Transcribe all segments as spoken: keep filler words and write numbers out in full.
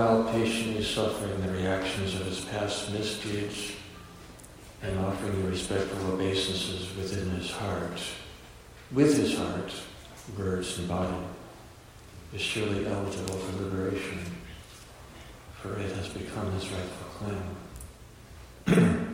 while patiently suffering the reactions of his past misdeeds and offering you respectful obeisances within his heart, with his heart, words, and body, is surely eligible for liberation, for it has become his rightful claim.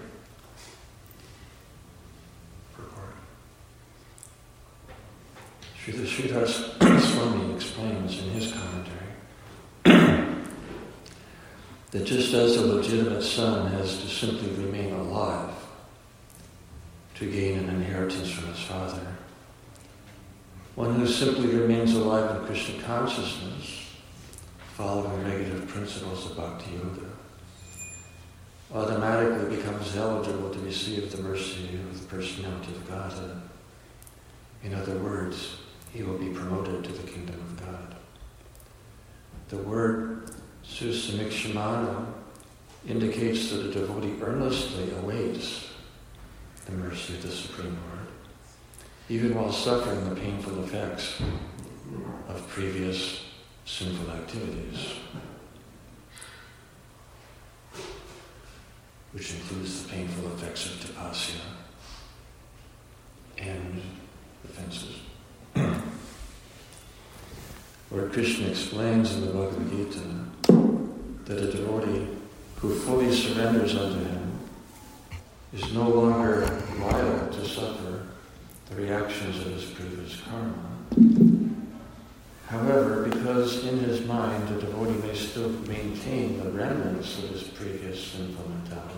Srila Sridhar Swami explains in his commentary that just as a legitimate son has to simply remain alive to gain an inheritance from his father, one who simply remains alive in Krishna consciousness, following negative principles of Bhakti Yoga, automatically becomes eligible to receive the mercy of the personality of Godhead. In other words, he will be promoted to the kingdom of God. The word susamikshamana indicates that a devotee earnestly awaits the mercy of the Supreme Lord, even while suffering the painful effects of previous sinful activities, which includes the painful effects of tapasya and offenses. Lord Krishna explains in the Bhagavad Gita that a devotee who fully surrenders unto him is no longer liable to suffer the reactions of his previous karma. However, because in his mind the devotee may still maintain the remnants of his previous sinful mentality,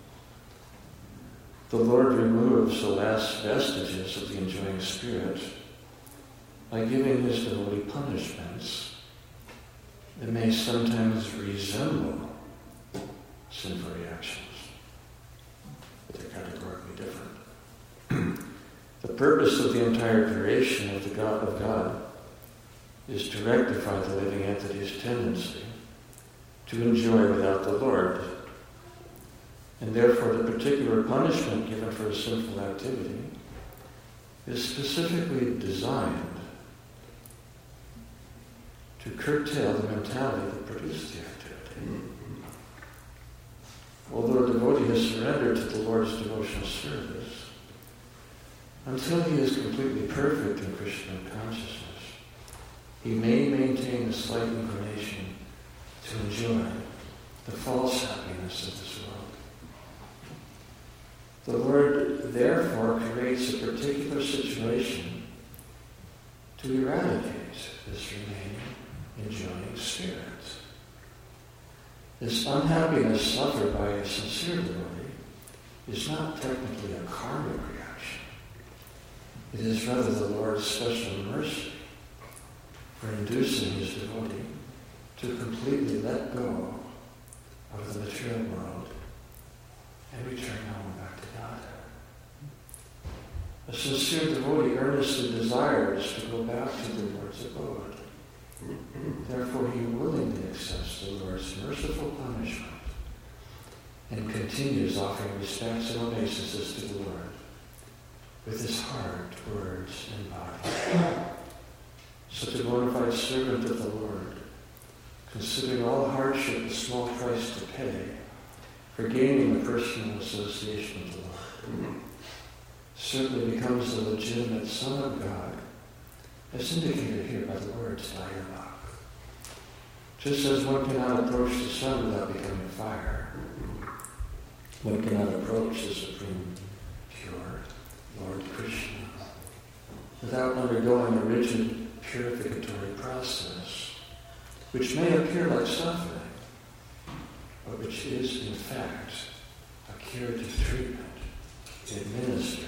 the Lord removes the last vestiges of the enjoying spirit by giving his devotee punishments that may sometimes resemble sinful reactions, but they're categorically different. The purpose of the entire creation of the God of God is to rectify the living entity's tendency to enjoy without the Lord. And therefore the particular punishment given for a sinful activity is specifically designed to curtail the mentality that produced the activity. Although a devotee has surrendered to the Lord's devotional service, until he is completely perfect in Krishna consciousness, he may maintain a slight inclination to enjoy the false happiness of this world. The Lord therefore creates a particular situation to eradicate this remaining enjoying spirit. This unhappiness suffered by a sincere devotee is not technically a karmic reaction. It is rather the Lord's special mercy for inducing his devotee to completely let go of the material world and return home back to God. A sincere devotee earnestly desires to go back to the Lord's abode. Therefore, he willingly accepts the Lord's merciful punishment and continues offering respects and obeisances to the Lord with his heart, words, and body. Such a bona fide servant of the Lord, considering all hardship a small price to pay for gaining a personal association with the Lord, certainly becomes the legitimate Son of God, as indicated here by the words Dayabhak. Just as one cannot approach the sun without becoming fire, one cannot approach the supreme, pure Lord Krishna without undergoing a rigid purificatory process, which may appear like suffering, but which is in fact a curative treatment administered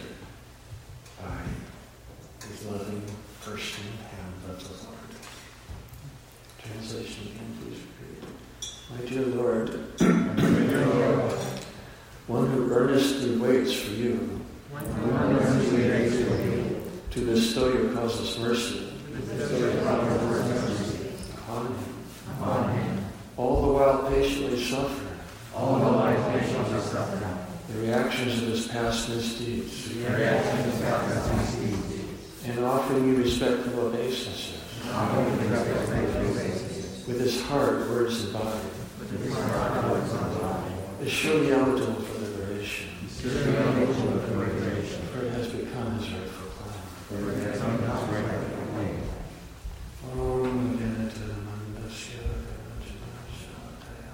by his loving personal hand of the Lord. Translation again, please repeat. My dear Lord, one who earnestly waits for you to bestow your causeless mercy upon him, all the while patiently suffering all the while patiently suffering the reactions of his past misdeeds, the reactions of his past misdeeds, and offering you respectful obeisances with his heart, words, and body, is surely eligible for liberation, for it has become his rightful claim. Om Veneta Mandasya Gajnasya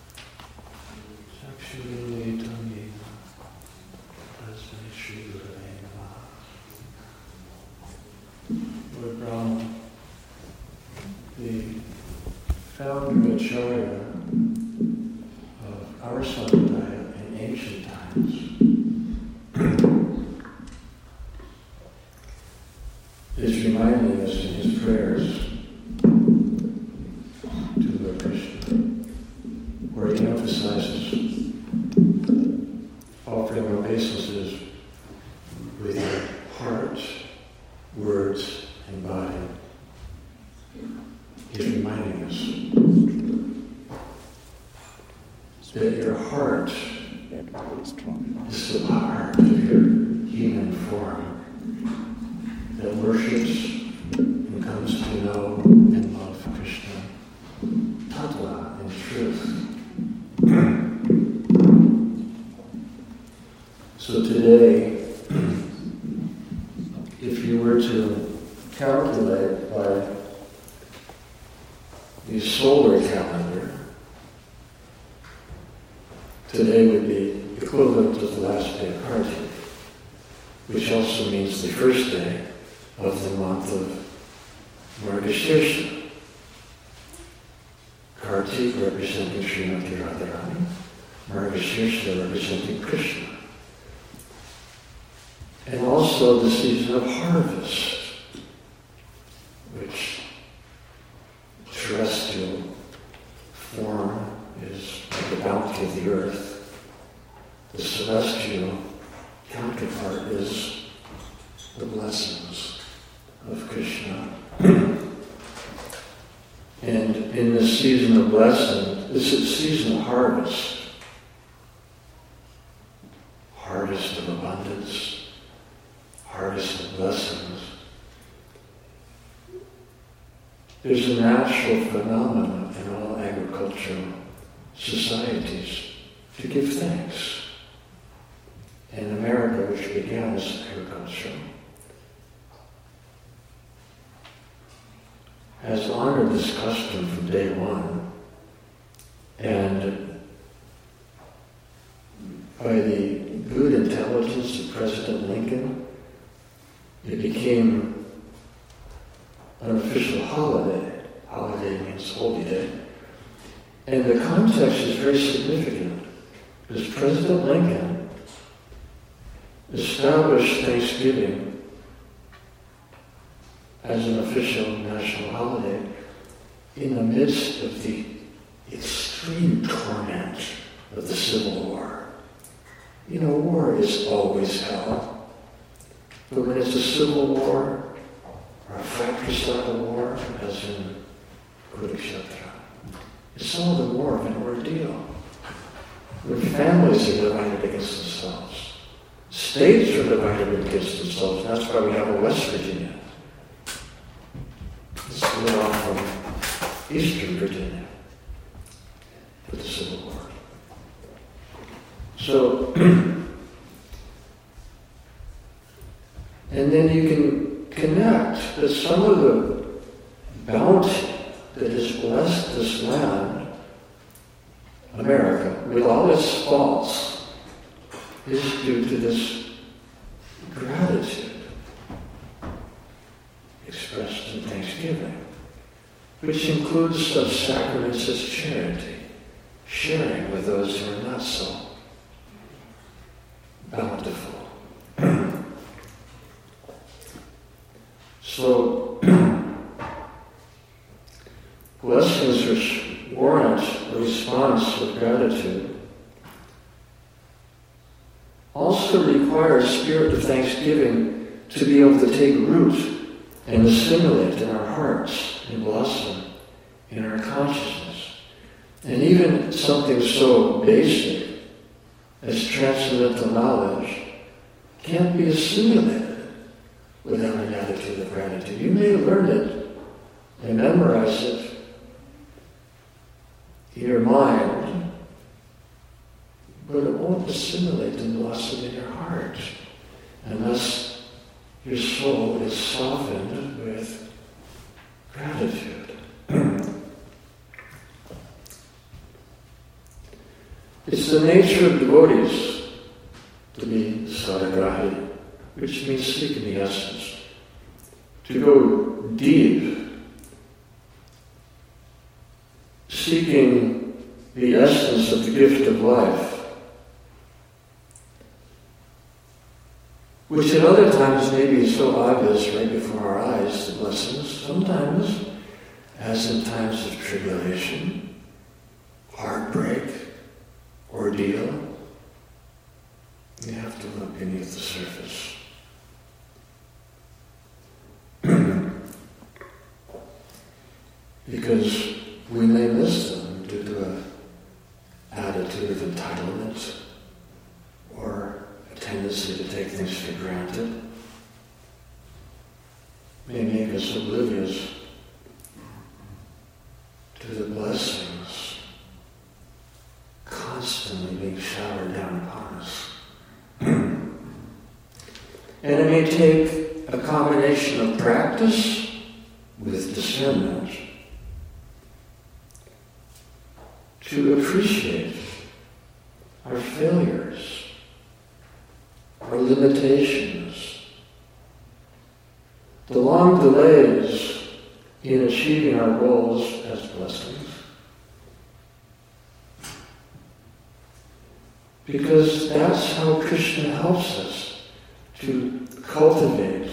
Sakshini Tamina Asmi Shri Gurave Namaha. Lord Brahma, the founder Acharya of our Sampradaya in ancient times, is reminding us in his prayers to Lord Krishna, where he emphasizes offering obeisances with your heart, words, and body. He's reminding us that your heart is the part of your human form that worships and comes to know and love Krishna, Tattva in truth. So today, if you were to calculate by the solar calendar, today would be equivalent to the last day of Kartik, which also means the first day of the month of Margashirsha. Kartik representing Srimati Radharani, Margashirsha representing Krishna. And also the season of harvest, which terrestrial form is like the bounty of the earth. The celestial counterpart is the blessings of Krishna. And in this season of blessing, this is season of harvest. Harvest of abundance, harvest of blessings. There's a natural phenomenon in all agricultural societies to give thanks. In America, which began as agricultural, has honored this custom from day one, and by the good intelligence of President Lincoln, it became an official holiday. Holiday means holy day. And the context is very significant, because President Lincoln established Thanksgiving as an official national holiday in the midst of the extreme torment of the Civil War. You know, war is always hell. But when it's a civil war, or a fratricide war, as in Kurukshetra, it's all the war of an ordeal. When families are divided against themselves, states are divided against themselves. That's why we have a West Virginia. It's split off from Eastern Virginia for the Civil War. So, and then you can connect that some of the bounty that has blessed this land, America, with all its faults, is due to this gratitude expressed in Thanksgiving, which includes such sacraments as charity, sharing with those who are not so bountiful. So, blessings which warrant a response of gratitude also require a spirit of thanksgiving to be able to take root and assimilate in our hearts and blossom in our consciousness. And even something so basic as transcendental knowledge can't be assimilated without an attitude of gratitude. You may learn it and memorize it your mind, but it won't assimilate and blossom in your heart unless your soul is softened with gratitude. It's the nature of devotees to be sadagrahi, which means seeking the essence, to go deep, seeking the essence of the gift of life, which at other times may be so obvious right before our eyes, the blessings, sometimes, as in times of tribulation, heartbreak, ordeal, you have to look beneath the surface. Because we may miss them due to an attitude of entitlement or a tendency to take things for granted. May make us oblivious to the blessings constantly being showered down upon us. And it may take a combination of practice with discernment to appreciate our failures, our limitations, the long delays in achieving our goals as blessings. Because that's how Krishna helps us to cultivate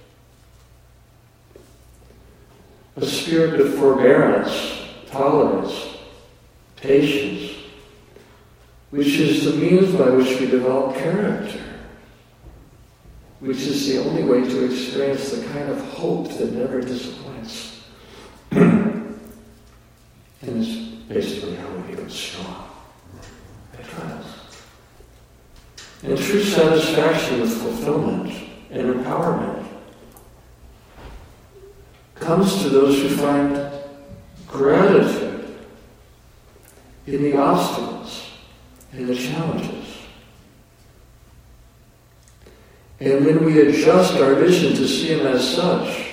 a spirit of forbearance, tolerance, patience, which is the means by which we develop character, which is the only way to experience the kind of hope that never disappoints. And it's basically how we become strong by trials. And true satisfaction with fulfillment and empowerment comes to those who find gratitude in the obstacles, in the challenges. And when we adjust our vision to see them as such,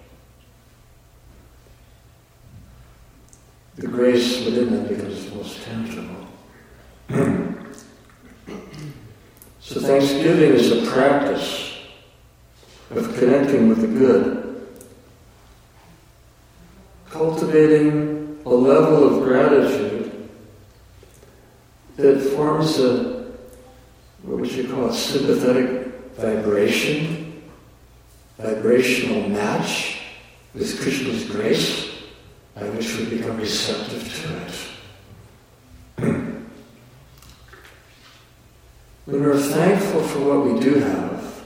the grace within them becomes most tangible. So Thanksgiving is a practice of connecting with the good, cultivating a level of gratitude that forms a, what would you call it, sympathetic vibration, vibrational match with Krishna's grace, by which we become receptive to it. When we're thankful for what we do have,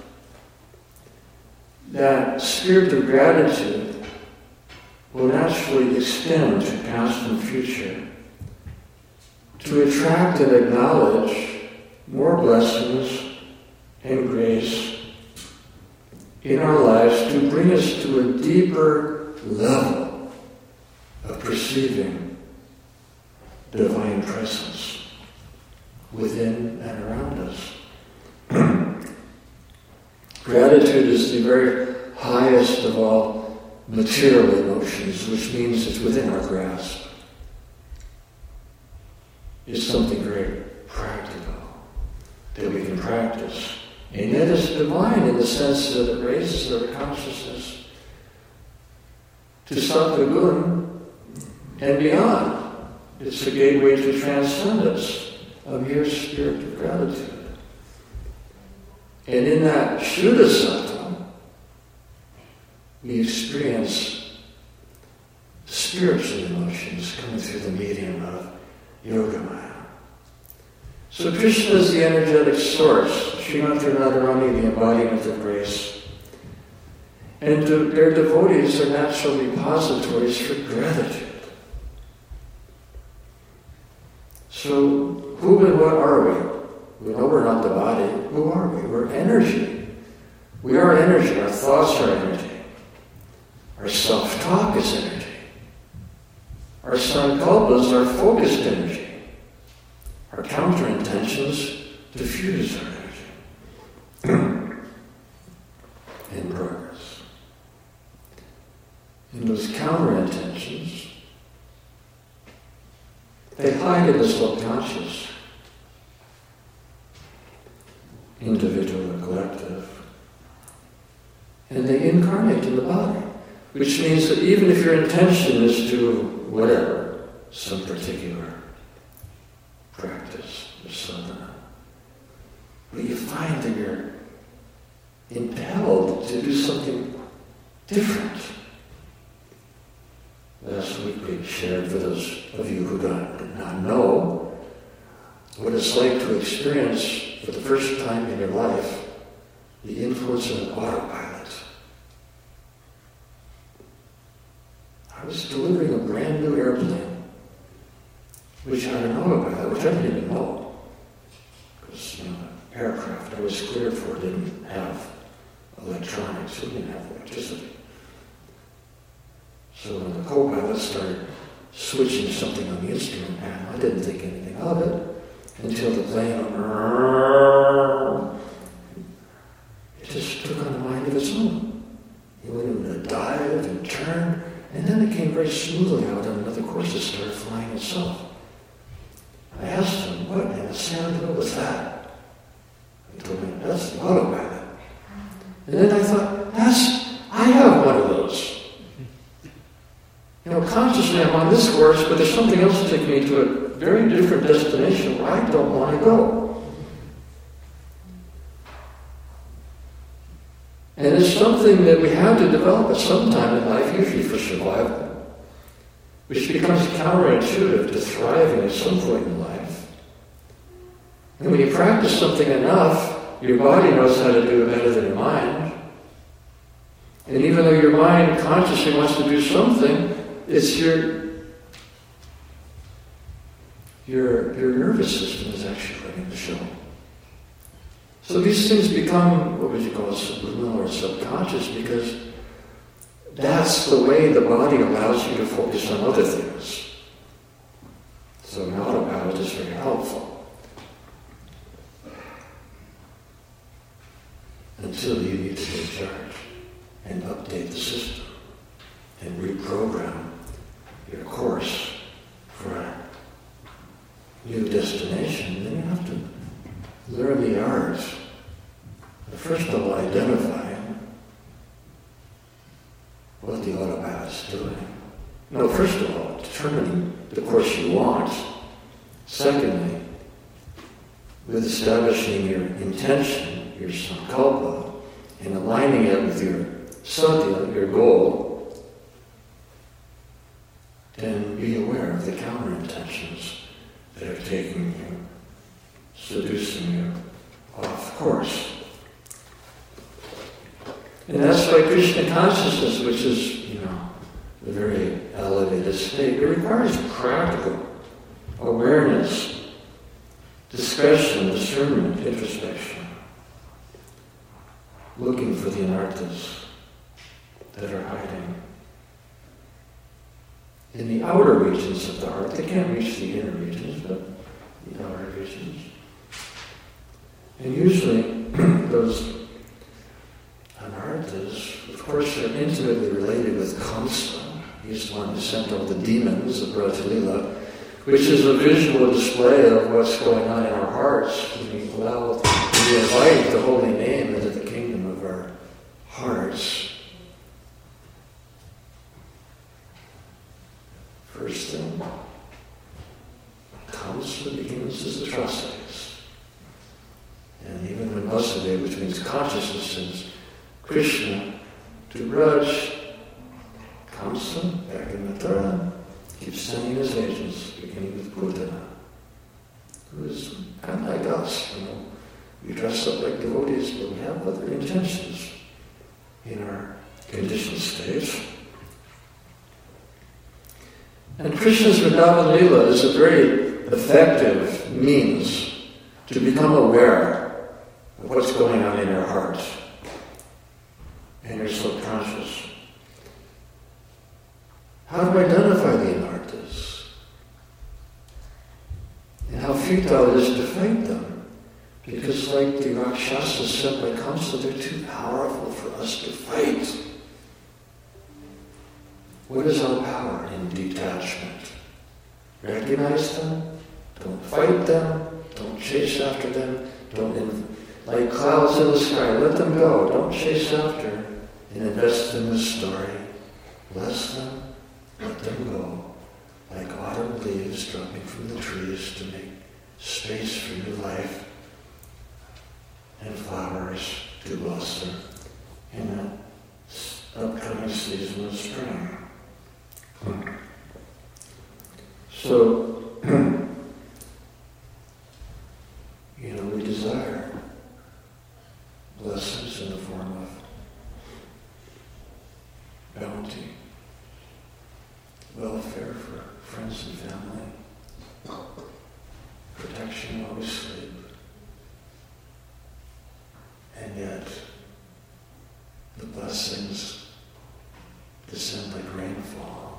that spirit of gratitude will naturally extend to past and future, to attract and acknowledge more blessings and grace in our lives, to bring us to a deeper level of perceiving divine presence within and around us. Gratitude is the very highest of all material emotions, which means it's within our grasp. It's something very practical that we can practice. And yet it's divine in the sense that it raises our consciousness to Sattva-gun and beyond. It's a gateway to transcendence, a mere spirit of gratitude. And in that Shuddha Sattva, we experience spiritual emotions coming through the medium of Yogamaya. So Krishna is the energetic source, Srimati Radharani, the embodiment of grace. And to, their devotees are natural repositories for gratitude. So who and what are we? We know we're not the body. Who are we? We're energy. We are energy. Our thoughts are energy. Our self-talk is energy. Our sankalpas are focused energy. Our counter-intentions diffuse our energy in progress. And those counter-intentions, they hide in the subconscious, individual or collective, and they incarnate in the body, which means that even if your intention is to whatever, some particular practice or sadhana, but you find that you're impelled to do something different. Last week we shared, for those of you who don't, do not know, what it's like to experience for the first time in your life the influence of an autopilot. I was delivering a brand new airplane, which had an autopilot, which I didn't even know. Because, you know, the aircraft I was cleared for didn't have electronics, it didn't have electricity. So when the co-pilot started switching something on the instrument panel, I didn't think anything of it until the plane, it just took on a mind of its own. It went into a dive and turned, and then it came very smoothly out on another course. It started flying itself. I asked him, what in the sound what was that? He told me, that's the autopilot. And then I thought, that's, I have one of those. You know, consciously I'm on this course, but there's something else taking me to a very different destination where I don't want to go. And it's something that we have to develop at some time in life, usually for survival, which becomes counterintuitive to thriving at some point in life. And when you practice something enough, your body knows how to do it better than your mind. And even though your mind consciously wants to do something, it's your your your nervous system is actually running the show. So these things become, what would you call it, subliminal or subconscious, because that's the way the body allows you to focus on other things. So an autopilot is very helpful. Until you need to take charge and update the system and reprogram your course for a new destination, then you have to learn the art of, first of all, identifying what the autopilot is doing. No, first of all, determining the course you want. Secondly, with establishing your intention, your sankalpa, and aligning it with your sadhya, your goal, then be aware of the counter-intentions that are taking you, seducing you off course. And that's why Krishna consciousness, which is, you know, a very elevated state, it requires practical awareness, discretion, discernment, introspection, looking for the anarthas that are hiding in the outer regions of the heart. They can't reach the inner regions, but the outer regions. And usually those anarthas, of course, are intimately related with Kamsa. He's the one who sent all the demons of Brajalila, which is a visual display of what's going on in our hearts. We allow, we invite the holy name into the kingdom of our hearts. First thing, Kamsa begins as the Trasakas. And even when Vasudeva, which means consciousness, says Krishna to Raj, Kamsa, back in Mathura, keeps sending his agents, beginning with Putana, who is kind of like us, you know. We dress up like devotees, but we have other intentions in our conditioned states. And Krishna's Vrindavan Lila is a very effective means to become aware of what's going on in your heart and your subconscious. How to identify the anarthas? And how futile it is to fight them. Because like the Rakshasa simply Kamsa, they're too powerful for us to fight. What is our power in detachment? Recognize them, don't fight them, don't chase after them, don't, in, like clouds in the sky, let them go, don't chase after, and invest in the story. Bless them, let them go, like autumn leaves dropping from the trees to make space for new life and flowers to blossom in the upcoming season of spring. So, you know, we desire blessings in the form of bounty, welfare for friends and family, protection while we sleep, and yet the blessings descend like rainfall,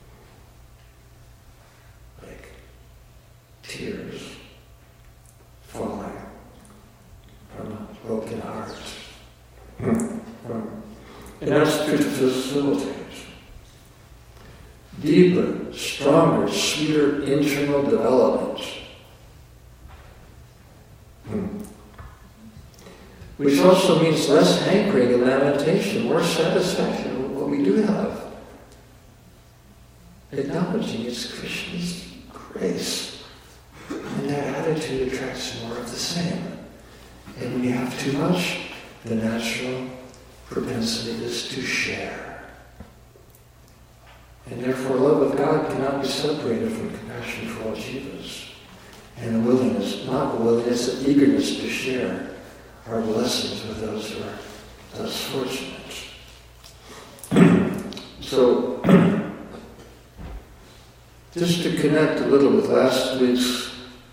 like tears falling from a broken heart. From, and that's to facilitate deeper, stronger, sweeter internal development. Which also means less hankering and lamentation, more satisfaction with what we do have. Acknowledging it's Krishna's grace. And that attitude attracts more of the same. And when you have too much, the natural propensity is to share. And therefore, love of God cannot be separated from compassion for all jivas. And a willingness, not a willingness, an eagerness to share our blessings with those who are less fortunate. So, just to connect a little with last week's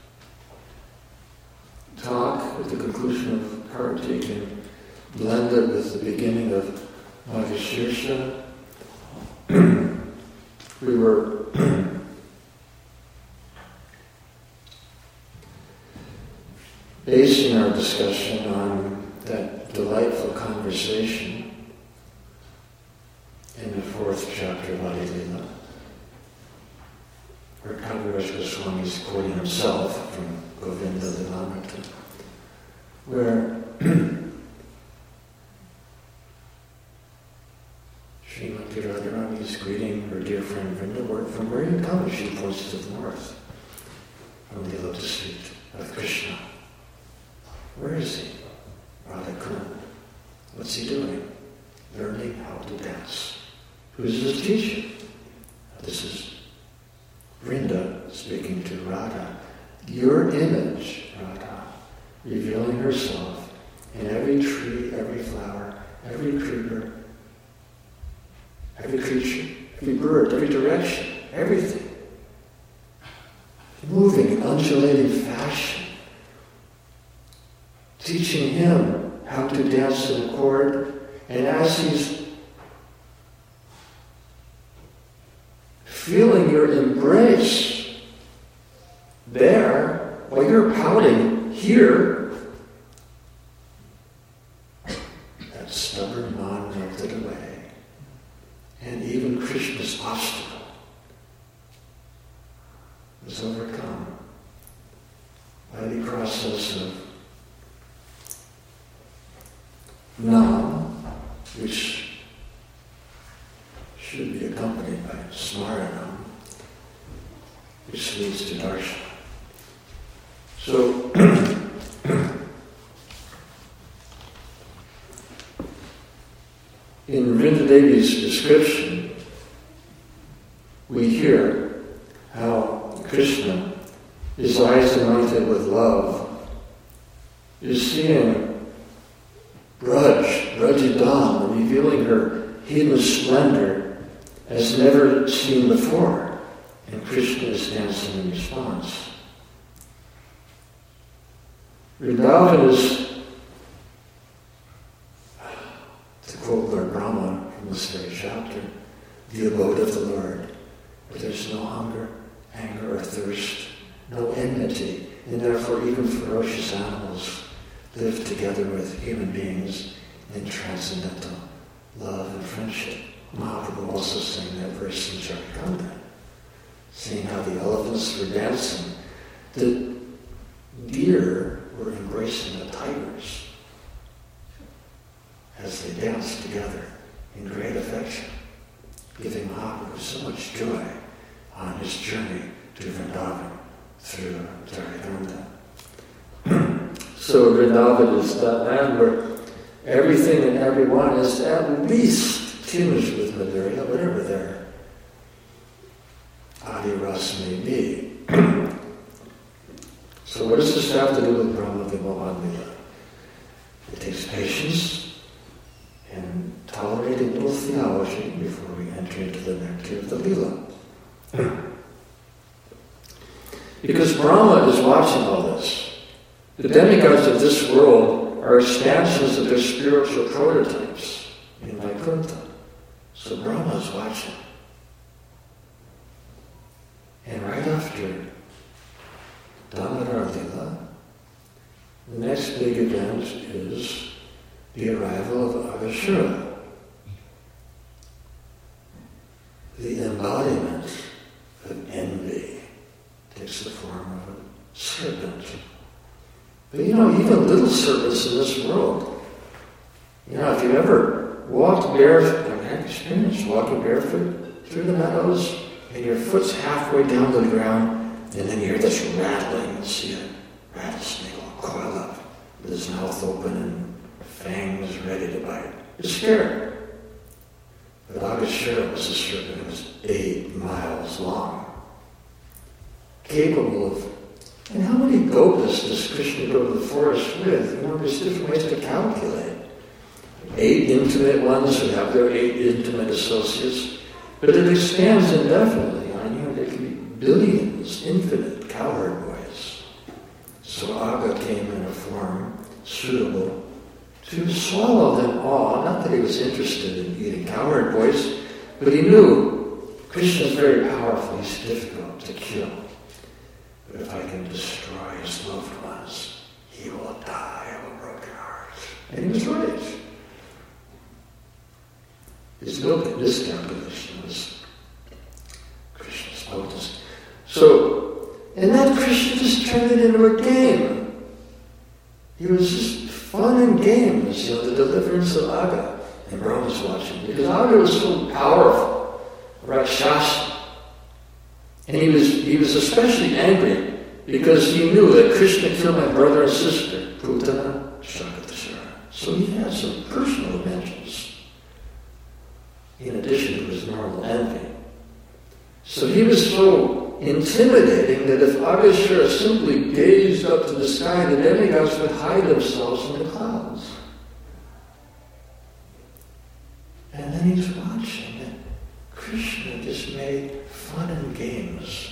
talk, with the conclusion of Kartik, and blend it with the beginning of Magashirsha, we were basing our discussion on that delightful conversation in the fourth chapter of Adi Lila, where Kaviraj Goswami is quoting himself from Govinda Lilamrita, where Srimati Radharani is greeting her dear friend Vrinda, where, from where you come, she points to the north, from the lotus feet of Krishna. Where is he? Radha-Kundan. What's he doing? Learning how to dance. Who's his teacher? This is Vrinda speaking to Radha. Your image, Radha, revealing herself in every tree, every flower, every creeper, every creature, every bird, every direction, everything. Moving in undulating fashion. Teaching him how to dance in accord, and as he's feeling your embrace there, while you're pouting here, that stubborn man melted away, and even Krishna's obstacle was overcome by the process of Nam, which should be accompanied by Smaranam, which leads to darshan. So, in Vrindadevi's description, we hear how Krishna, his eyes anointed with love, is seeing Braj, Brajadam, revealing her hidden splendor as never seen before. And Krishna is dancing in response. Vrindavan is, to quote Lord Brahma from this very chapter, the abode of the Lord, where there's no hunger, anger, or thirst, no enmity, and therefore even ferocious animals live together with human beings in transcendental love and friendship. Mahaprabhu also sang that verse in Jharkhand, seeing how the elephants were dancing. The deer were embracing the tigers as they danced together in great affection, giving Mahaprabhu so much joy on his journey to Vrindavan through Jharkhand. So Vrindavan is that land where everything and everyone is at least tinged with Madhurya, whatever their adi ras may be. So what does this have to do with Brahma Vimohan Lila? It takes patience and tolerating little theology before we enter into the nectar of the Lila. Because Brahma is watching all this. The demigods of this world are expansions of their spiritual prototypes in Vaikuntha. So Brahma is watching. And right after Damodar Lila, the next big event is the arrival of Agashura, the embodiment of envy. Takes the form of a serpent. But you know, even little serpents in this world, you know, if you ever walked barefoot, I've had experience walking barefoot through the meadows, and your foot's halfway down to the ground, and then you hear this rattling, and see a rattlesnake will coil up with his mouth open and fangs ready to bite. You're scared. But Agashura was a serpent that was eight miles long, capable of. And how many gopas does Krishna go to the forest with? You know, there's different ways to calculate. Eight intimate ones who have their eight intimate associates, but it expands indefinitely. You know, there can be billions, infinite cowherd boys. So Aga came in a form suitable to swallow them all. Not that he was interested in eating cowherd boys, but he knew Krishna is very powerful. He's difficult to kill. But if I can destroy his loved ones, he will die of a broken heart. And he was right. His miscalculation was Krishna's potency. So, and then Krishna just turned it into a game. He was just fun and games, you know, the deliverance of Aga. And Brahma's watching, because Aga was so powerful, Rakshasa. And he was he was especially angry because he knew that Krishna killed my brother and sister, Putana, Shakatashara. So he had some personal vengeance, in addition to his normal envy. So he was so intimidating that if Agashura simply gazed up to the sky, the demigods would hide themselves in the clouds. And then he's watching, and Krishna just made fun and games.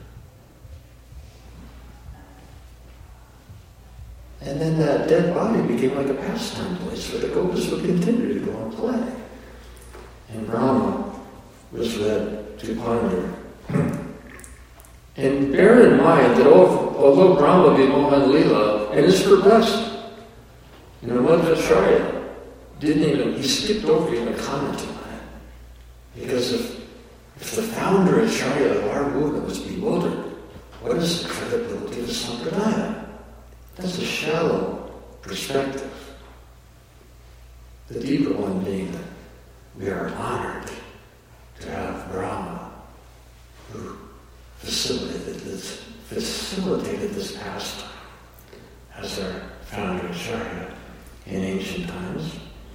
And then that dead body became like a pastime place where the gopas would continue to go and play. And Brahma was led to ponder. And bear in mind that although Brahma Vimohan Lila, and is perplexed, you know, Madhvacharya didn't even, he skipped over even commenting on it. Because if, if the founder Acharya of our movement was bewildered, what is the credibility of Sampradaya? That's a shallow perspective. The deeper one being that we are honored to have Brahma, who facilitated this, facilitated this pastime as our founder Acharya in ancient times.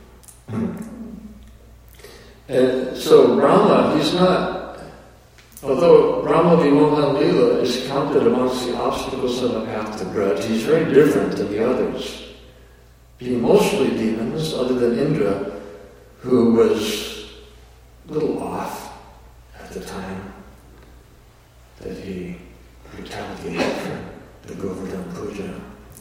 And so Brahma, he's not, although Brahma Vimohan Lila is counted amongst the obstacles on the path to Braj, he's very different than the others. Being mostly demons, other than Indra, who was a little off at the time that he retaliated for the Govardhan Puja.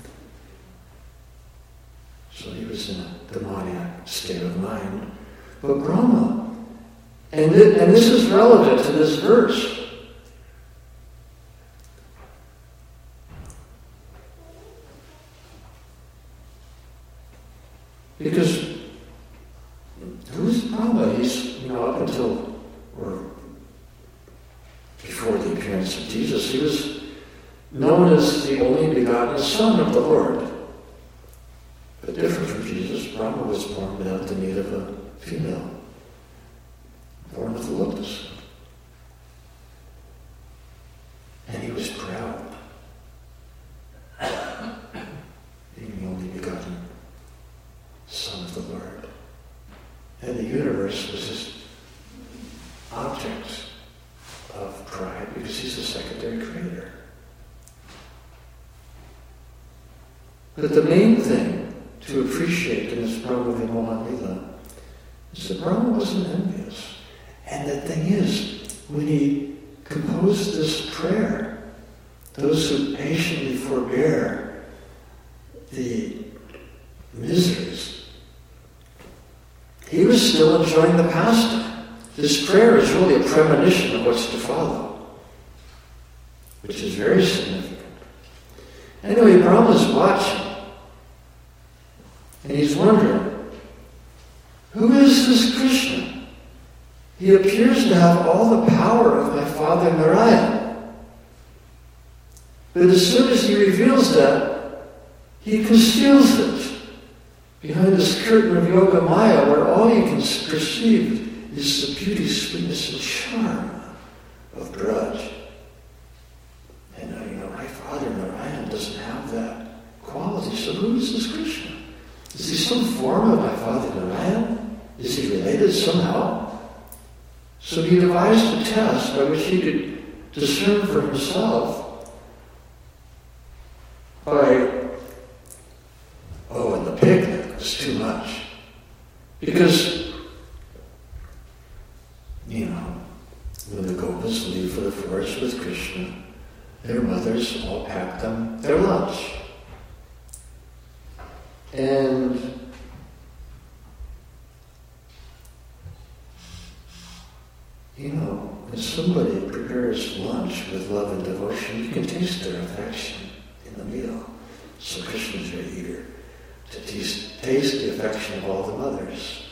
So he was in a demoniac state of mind. But Brahma, and, th- and this is relevant to this verse, Because who's Brahma? He's, you know, up until, or before the appearance of Jesus, he was known as the only begotten Son of the Lord. But different from Jesus, Brahma was born without the need of a female, born with a lotus. And he was proud, being the only begotten Son of the Lord. And the universe was his object of pride because he's the secondary creator. But the main thing to appreciate in this Brahma Vimohan Lila is that Brahma wasn't envious. And the thing is, when he composed this prayer, those who patiently forbear the miseries, he was still enjoying the pastime. This prayer is really a premonition of what's to follow, which is very significant. Anyway, Brahma's watching, and he's wondering, who is this Krishna? He appears to have all the power of my father Narayana. But as soon as he reveals that, he conceals it behind this curtain of Yoga Maya, where all you can perceive is the beauty, sweetness, and charm of Braj. And uh, you know, my father Narayana doesn't have that quality, so who is this Krishna? Is he some form of my father Narayana? Is he related somehow? So he devised a test by which he could discern for himself by, oh, and the picnic was too much. Because, you know, when the Gopas leave for the forest with Krishna, their mothers all pack them their lunch. And you know, when somebody prepares lunch with love and devotion, you can taste their affection in the meal. So Krishna is very eager to taste, taste the affection of all the mothers.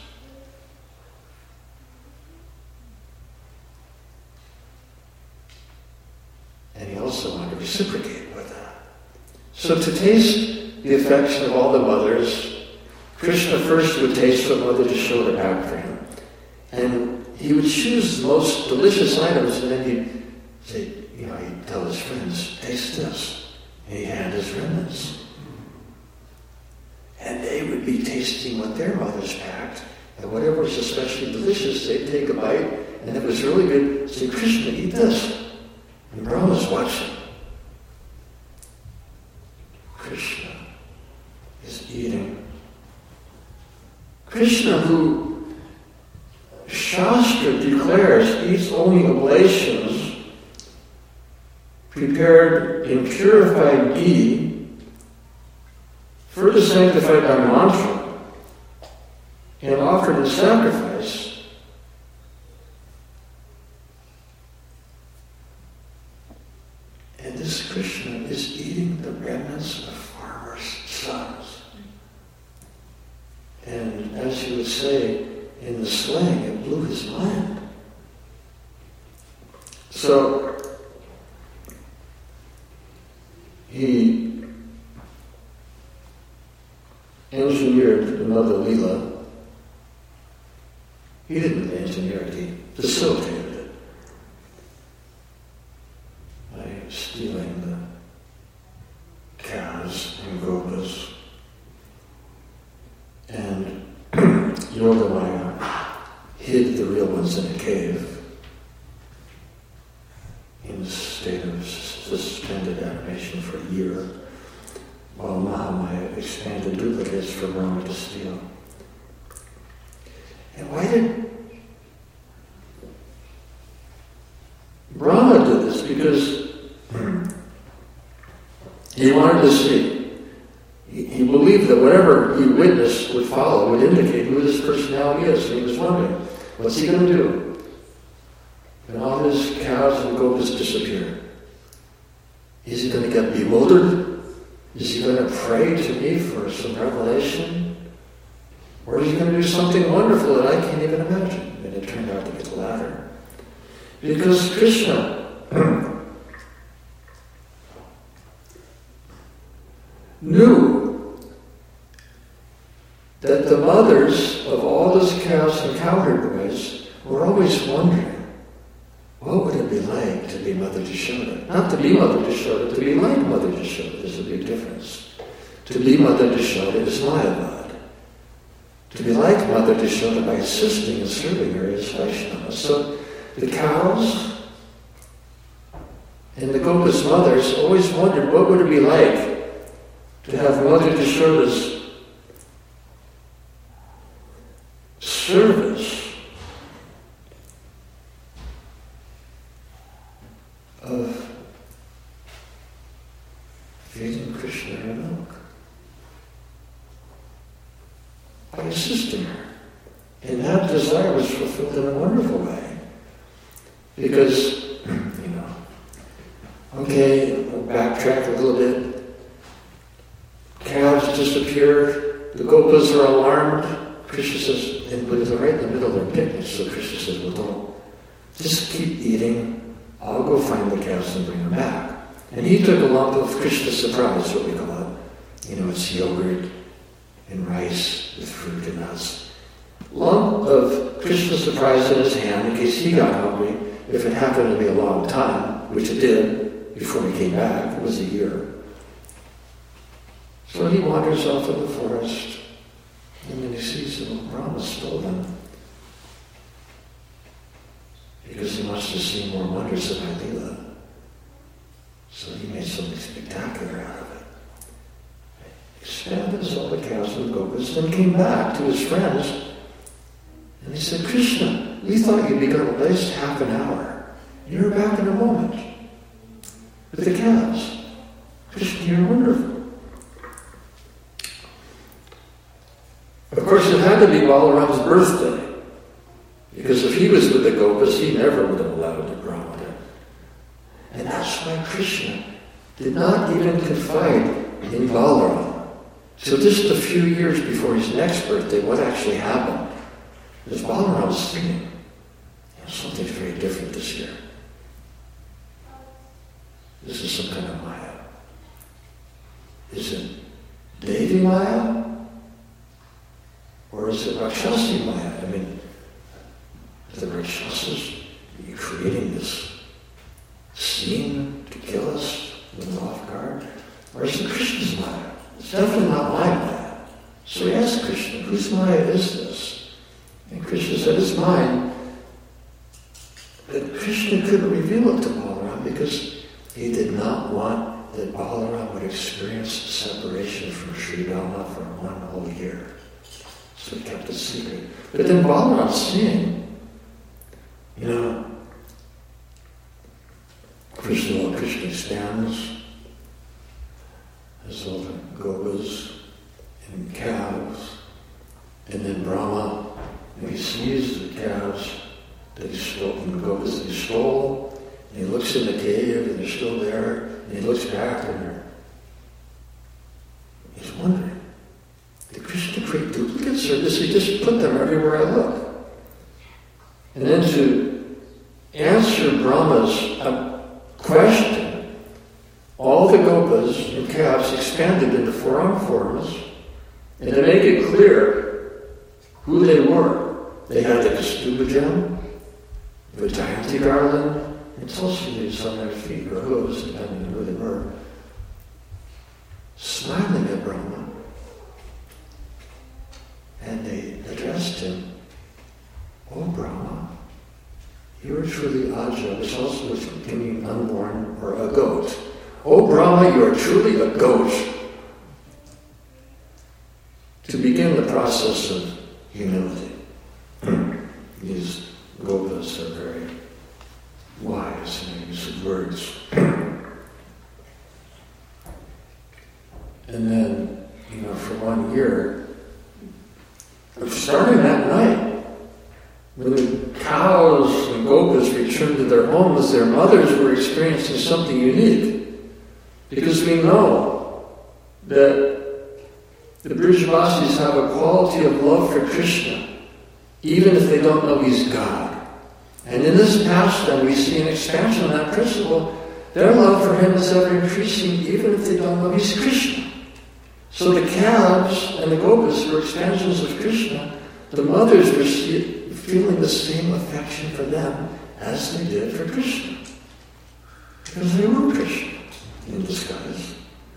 And he also wanted to reciprocate with that. So to taste the affection of all the mothers, Krishna first would taste what mother just showed her back for him. And he would choose the most delicious items, and then he'd say, you know, he'd tell his friends, taste this. And he'd hand his remnants. And they would be tasting what their mothers packed, and whatever was especially delicious, they'd take a bite, and if it was really good, say, Krishna, eat this. And Brahma's watching. Krishna is eating. Krishna, who Shastra declares eats only oblations prepared in purified ghee, further sanctified by mantra, and offered in sacrifice, and this Krishna is eating the remnants of farmers' sons. And as you would say, in the slang, it blew his mind. So he engineered another Leela. He didn't engineer it, he facilitated it by stealing the cows and gopas. And Yogamaya hid the real ones in a cave in a state of suspended animation for a year, while Mahamaya expanded duplicates for Brahma to steal. And why did Brahma do this? Because he wanted to see. He believed that whatever he witnessed would follow, would indicate who this personality is. And he was wondering, what's he going to do? And all his cows and gopas disappear. Is he going to get bewildered? Is he going to pray to me for some revelation? Or is he going to do something wonderful that I can't even imagine? And it turned out to be the latter. Because Krishna knew that the mothers of all those cows and cowherd boys were always wondering, what would it be like to be Mother Yashoda? Not to be Mother Yashoda, to be like Mother Yashoda. There's a big difference. To be Mother Yashoda is Mayavad. To be like Mother Yashoda by assisting and serving her is Vaishnava. So the cows and the Gopas mothers always wondered, what would it be like to have Mother Yashoda's service of feeding Krishna her milk, by assisting her. And that desire was fulfilled in a wonderful way. Because, you know, okay, we'll backtrack a little bit. Cows disappear, the Gopas are alarmed. Krishna says, and they're right in the middle of their picnic, so Krishna says, well, don't, just keep eating. I'll go find the cows and bring them back. And he took a lump of Krishna surprise, what we call it. You know, it's yogurt and rice with fruit and nuts. Lump of Krishna surprise in his hand in case he got hungry, if it happened to be a long time, which it did before he came back. It was a year. So he wanders off in the forest, and then he sees little Brahma stolen. Because he wants to see more wonders of my Leela. So he made something spectacular out of it. Expanded all the cows and gopas, then came back to his friends, and he said, Krishna, we thought you'd be gone at least half an hour. You're back in a moment. With the cows. Krishna, you're wonderful. Of course, it had to be Balaram's birthday. Because if he was with the Gopas, he never would have allowed the Brahmana. And that's why Krishna did not even confide in Balaram. So just a few years before his next birthday, what actually happened is Balaram was thinking, you know, something's very different this year. This is some kind of Maya. Is it Devi Maya? Or is it Rakshasi Maya? I mean, the Rakshasas, are you creating this scene to kill us with an off guard? Or is it Krishna's Maya? It's definitely not my Maya. So he asked Krishna, whose Maya is this? And Krishna said, it's mine. But Krishna couldn't reveal it to Balaram because he did not want that Balaram would experience separation from Sri Rama for one whole year. So he kept it secret. But then Balaram seeing, you know, Krishna, Krishna stands as all the Gopas and cows, and then Brahma, and he sees the cows that he stole, and the Gopas that he stole, and he looks in the cave, and they're still there, and he looks back, and they're, he's wondering, did Krishna create duplicates, or does he just put them everywhere I look? And then to answer Brahma's uh, question, all the Gopas and calves expanded into four-arm forms, and to make it clear who they were, they had the Kastuba gem, the Jayanti garland, and tulsi leaves on their feet, or hooves, depending on who they were, smiling at Brahma. And they addressed him, "Oh Brahma, you are truly Aja," which also was meaning unborn or a goat. "Oh Brahma, you are truly a goat." To begin the process of humility. These Gopas are very wise in the use of words. And then, you know, for one year, starting that night, when the cows and Gopas returned to their homes, their mothers were experiencing something unique. Because we know that The Brajavasis have a quality of love for Krishna, even if they don't know he's God. And in this pastime, we see an expansion of that principle. Their love for him is ever increasing, even if they don't know he's Krishna. So the calves and the gopas were expansions of Krishna. The mothers were feeling the same affection for them as they did for Krishna. Because they were Krishna in disguise.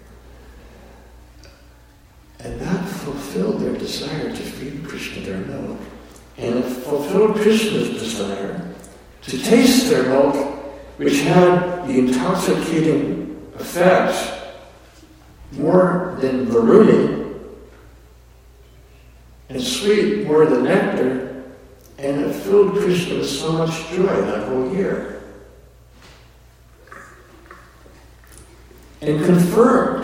And that fulfilled their desire to feed Krishna their milk. And it fulfilled Krishna's desire to taste their milk, which had the intoxicating effect more than Varuni, and sweet more than nectar, and it filled Krishna with so much joy that whole year. And confirmed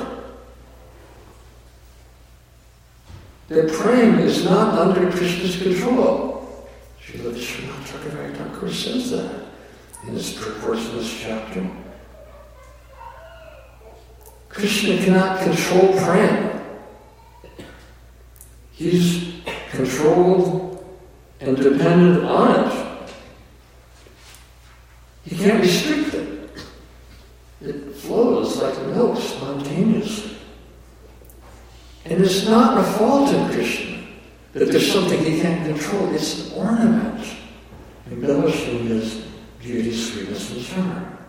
that praying is not under Krishna's control. Srila Vishwanath Chakravarti Thakur says that in his purports in this chapter. Krishna cannot control praying. He's controlled and dependent on it. He can't restrict it. It flows like milk spontaneously. And it's not a fault in Krishna that there's something he can't control. It's an ornament, embellishing his beauty, sweetness, and charm.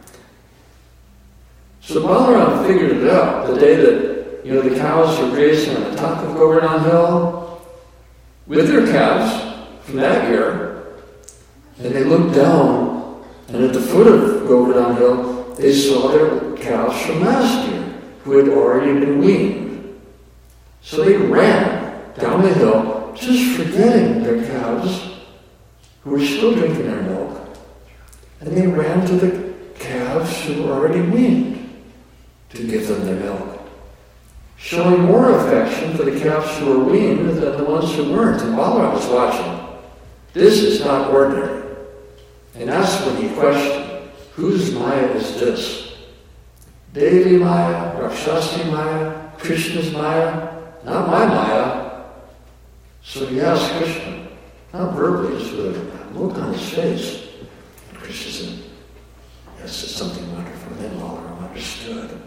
So Balaram figured it out the day that, you know, the cows were grazing on the top of Govardhan Hill with their calves from that year, and they looked down, and at the foot of Govardhan Hill, they saw their cows from last year who had already been weaned. So they ran down the hill, just forgetting their cows, who were still drinking their milk, and they ran to the calves who were already weaned to give them their milk, showing more affection for the calves who were weaned than the ones who weren't. And Balaram was watching. This is not ordinary. And that's when he questioned, whose Maya is this? Devi Maya, Rakshasi Maya, Krishna's Maya? Not my Maya. So he asked Krishna, not verbally, just with a look on his face. And Krishna said, yes, it's something wonderful. Then Balaram understood.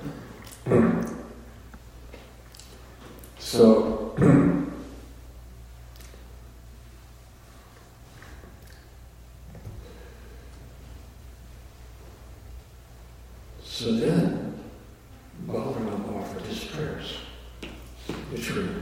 So, so then Balaram offered his prayers, which were, and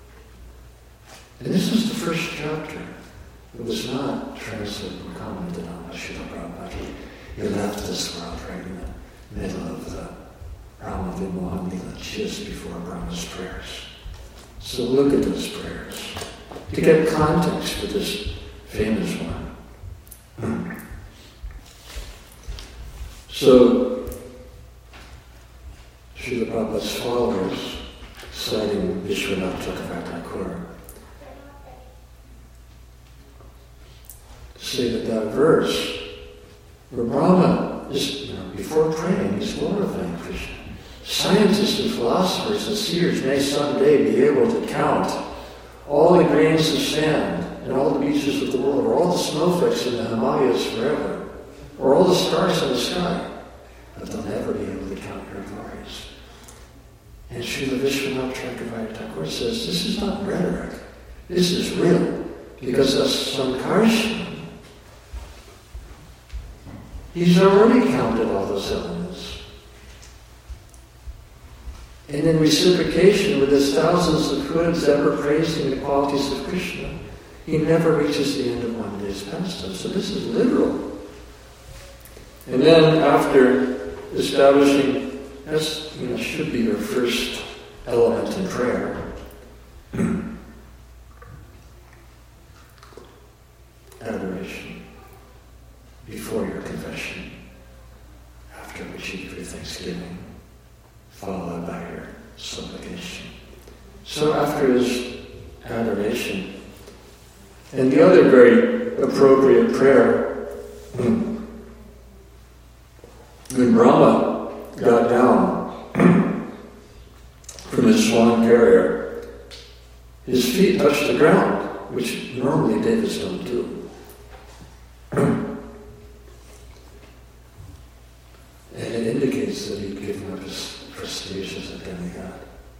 this is the first chapter. It was not translated and commented on by Srila Prabhupada. He left this world right in the middle of the Brahma Vimohan Lila, just before Brahma's prayers. So look at those prayers to get context for this famous one. So, Srila Prabhupada's followers, citing Vishwanath Chakravarti Thakur, say that that verse, where Brahma is, you know, before praying, he's glorifying Krishna. Scientists and philosophers and seers may someday be able to count all the grains of sand and all the beaches of the world, or all the snowflakes in the Himalayas forever, or all the stars in the sky, but they'll never be able to count your glories. And Srila Vishwanath Chakravarti Thakur says, this is not rhetoric. This is real. Because as Sankarshan, he's already counted all those elements. And in reciprocation with his thousands of hoods ever praising the qualities of Krishna, he never reaches the end of one day's pastime. So this is literal. And then after establishing, as you know, should be your first element in prayer, adoration before your confession, after which you give your thanksgiving, followed by your supplication. So after his adoration, and the other very appropriate prayer, when Brahma got down from his swan carrier his feet touched the ground, which normally David's don't do. And it indicates that he'd given up his prestige as a demigod.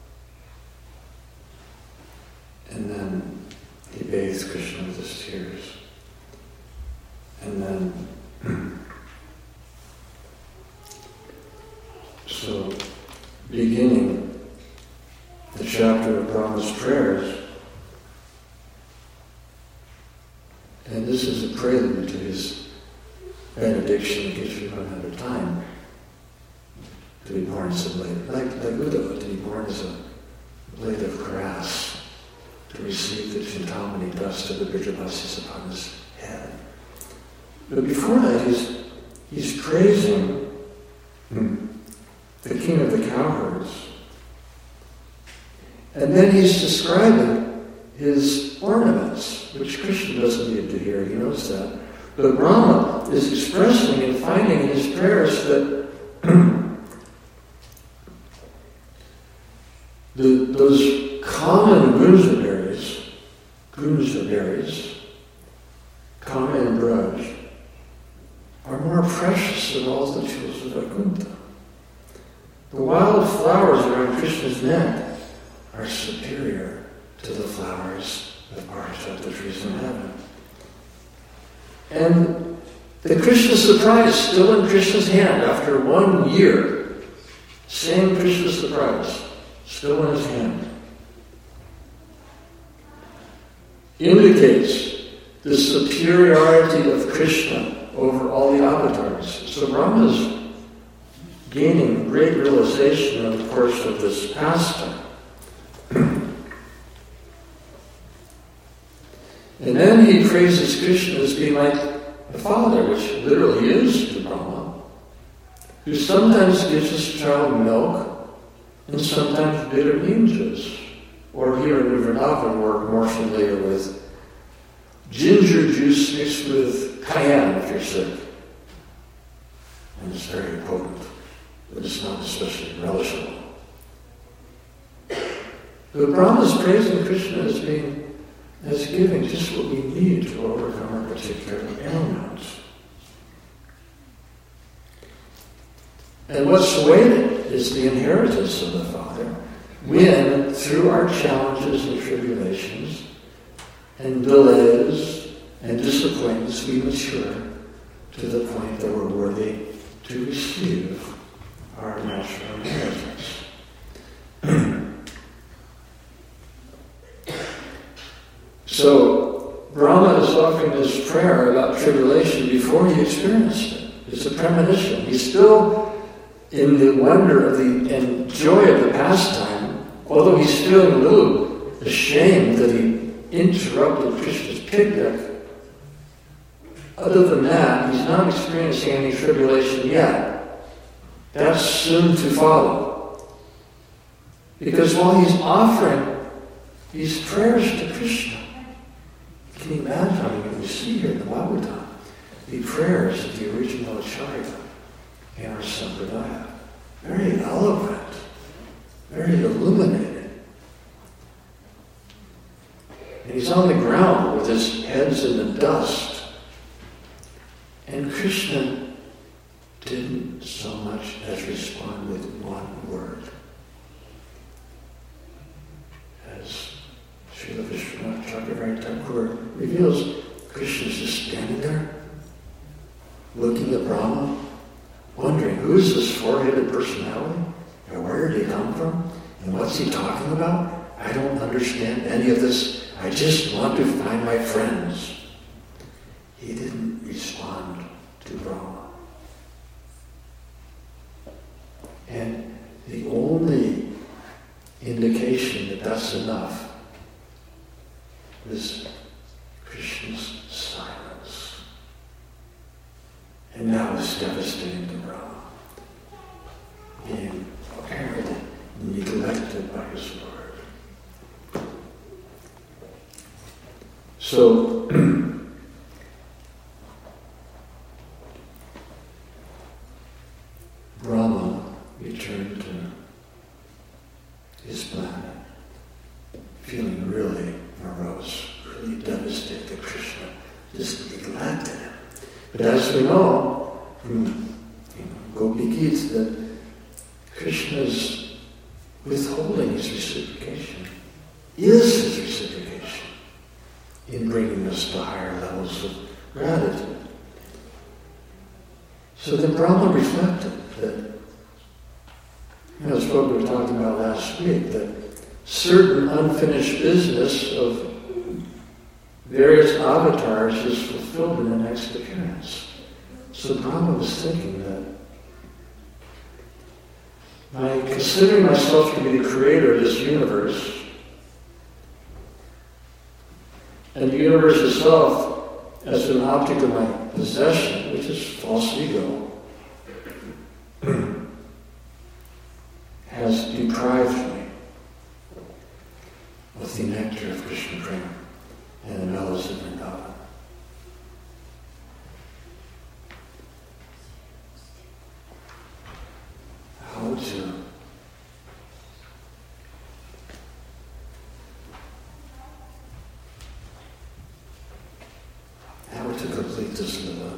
And then he bathes Krishna with his tears. And then, so, beginning the chapter of Brahma's prayers, and this is a prelude to his benediction in case we don't have time to be born as a blade, like, like Uddhava, to be born as a blade of grass, to receive the Chintamani dust of the Brijabasis upon his head. But before that, he's, he's praising the king of the cowherds. And then he's describing his ornaments, which Krishna doesn't need to hear, he knows that. But Rama is expressing and finding in his prayers that the, those common gunja berries, gunja berries, Kama and Braj, are more precious than all the jewels of Vaikuntha. The wild flowers around Krishna's neck are superior to the flowers of Parijat, the trees in heaven. And the Krishna surprise still in Krishna's hand after one year, same Krishna surprise, still in his hand, indicates the superiority of Krishna over all the avatars. So Rama's gaining great realization in the course of this pastime. And then he praises Krishna as being like a father, which literally is to Brahma, who sometimes gives his child milk and sometimes bitter neem juice. Or here in Vrindavan, we're more familiar with ginger juice mixed with cayenne if you're sick. And it's very potent, but it's not especially relishable. But Brahma is praising Krishna as being, as giving just what we need to overcome our particular ailments. And what's awaited is the inheritance of the Father, when, through our challenges and tribulations, and delays, and disappointments, we mature to the point that we're worthy to receive our natural inheritance. So, Brahma is offering this prayer about tribulation before he experienced it. It's a premonition. He's still in the wonder of the and joy of the pastime, although he's feeling a little ashamed that he interrupted Krishna's picnic. Other than that, he's not experiencing any tribulation yet. That's soon to follow. Because while he's offering these prayers to Krishna, can you imagine? I mean, we see here in the Bhagavatam the prayers of the original Acharya in our Sampradaya. Very eloquent, very illuminated. And he's on the ground with his heads in the dust. And Krishna didn't so much as respond with one word. As Srila Vishwanath Chakravarti Thakur reveals, Krishna's just standing there, looking at Brahma, wondering, who's this four-headed personality? And where did he come from? And what's he talking about? I don't understand any of this. I just want to find my friends. He didn't respond to Brahma. And the only indication that that's enough is Krishna's silence. And that was devastating to Brahma, being apparently neglected by his Lord. So, Brahma returned to his planet, feeling really morose, really devastated that Krishna just neglected him. But as we know from you know, Gopi Gita, that Krishna's withholding his reciprocation is his reciprocation in bringing us to higher levels of gratitude. So then Brahma reflected that, you know, it's what we were talking about last week, that certain unfinished business of various avatars is fulfilled in the next appearance. So Brahma was thinking that by considering myself to be the creator of this universe, and the universe itself as an object of my possession, which is false ego, has deprived me of the nectar of Krishna Prema and the mellows of Vrindavan. How to how to complete this lila.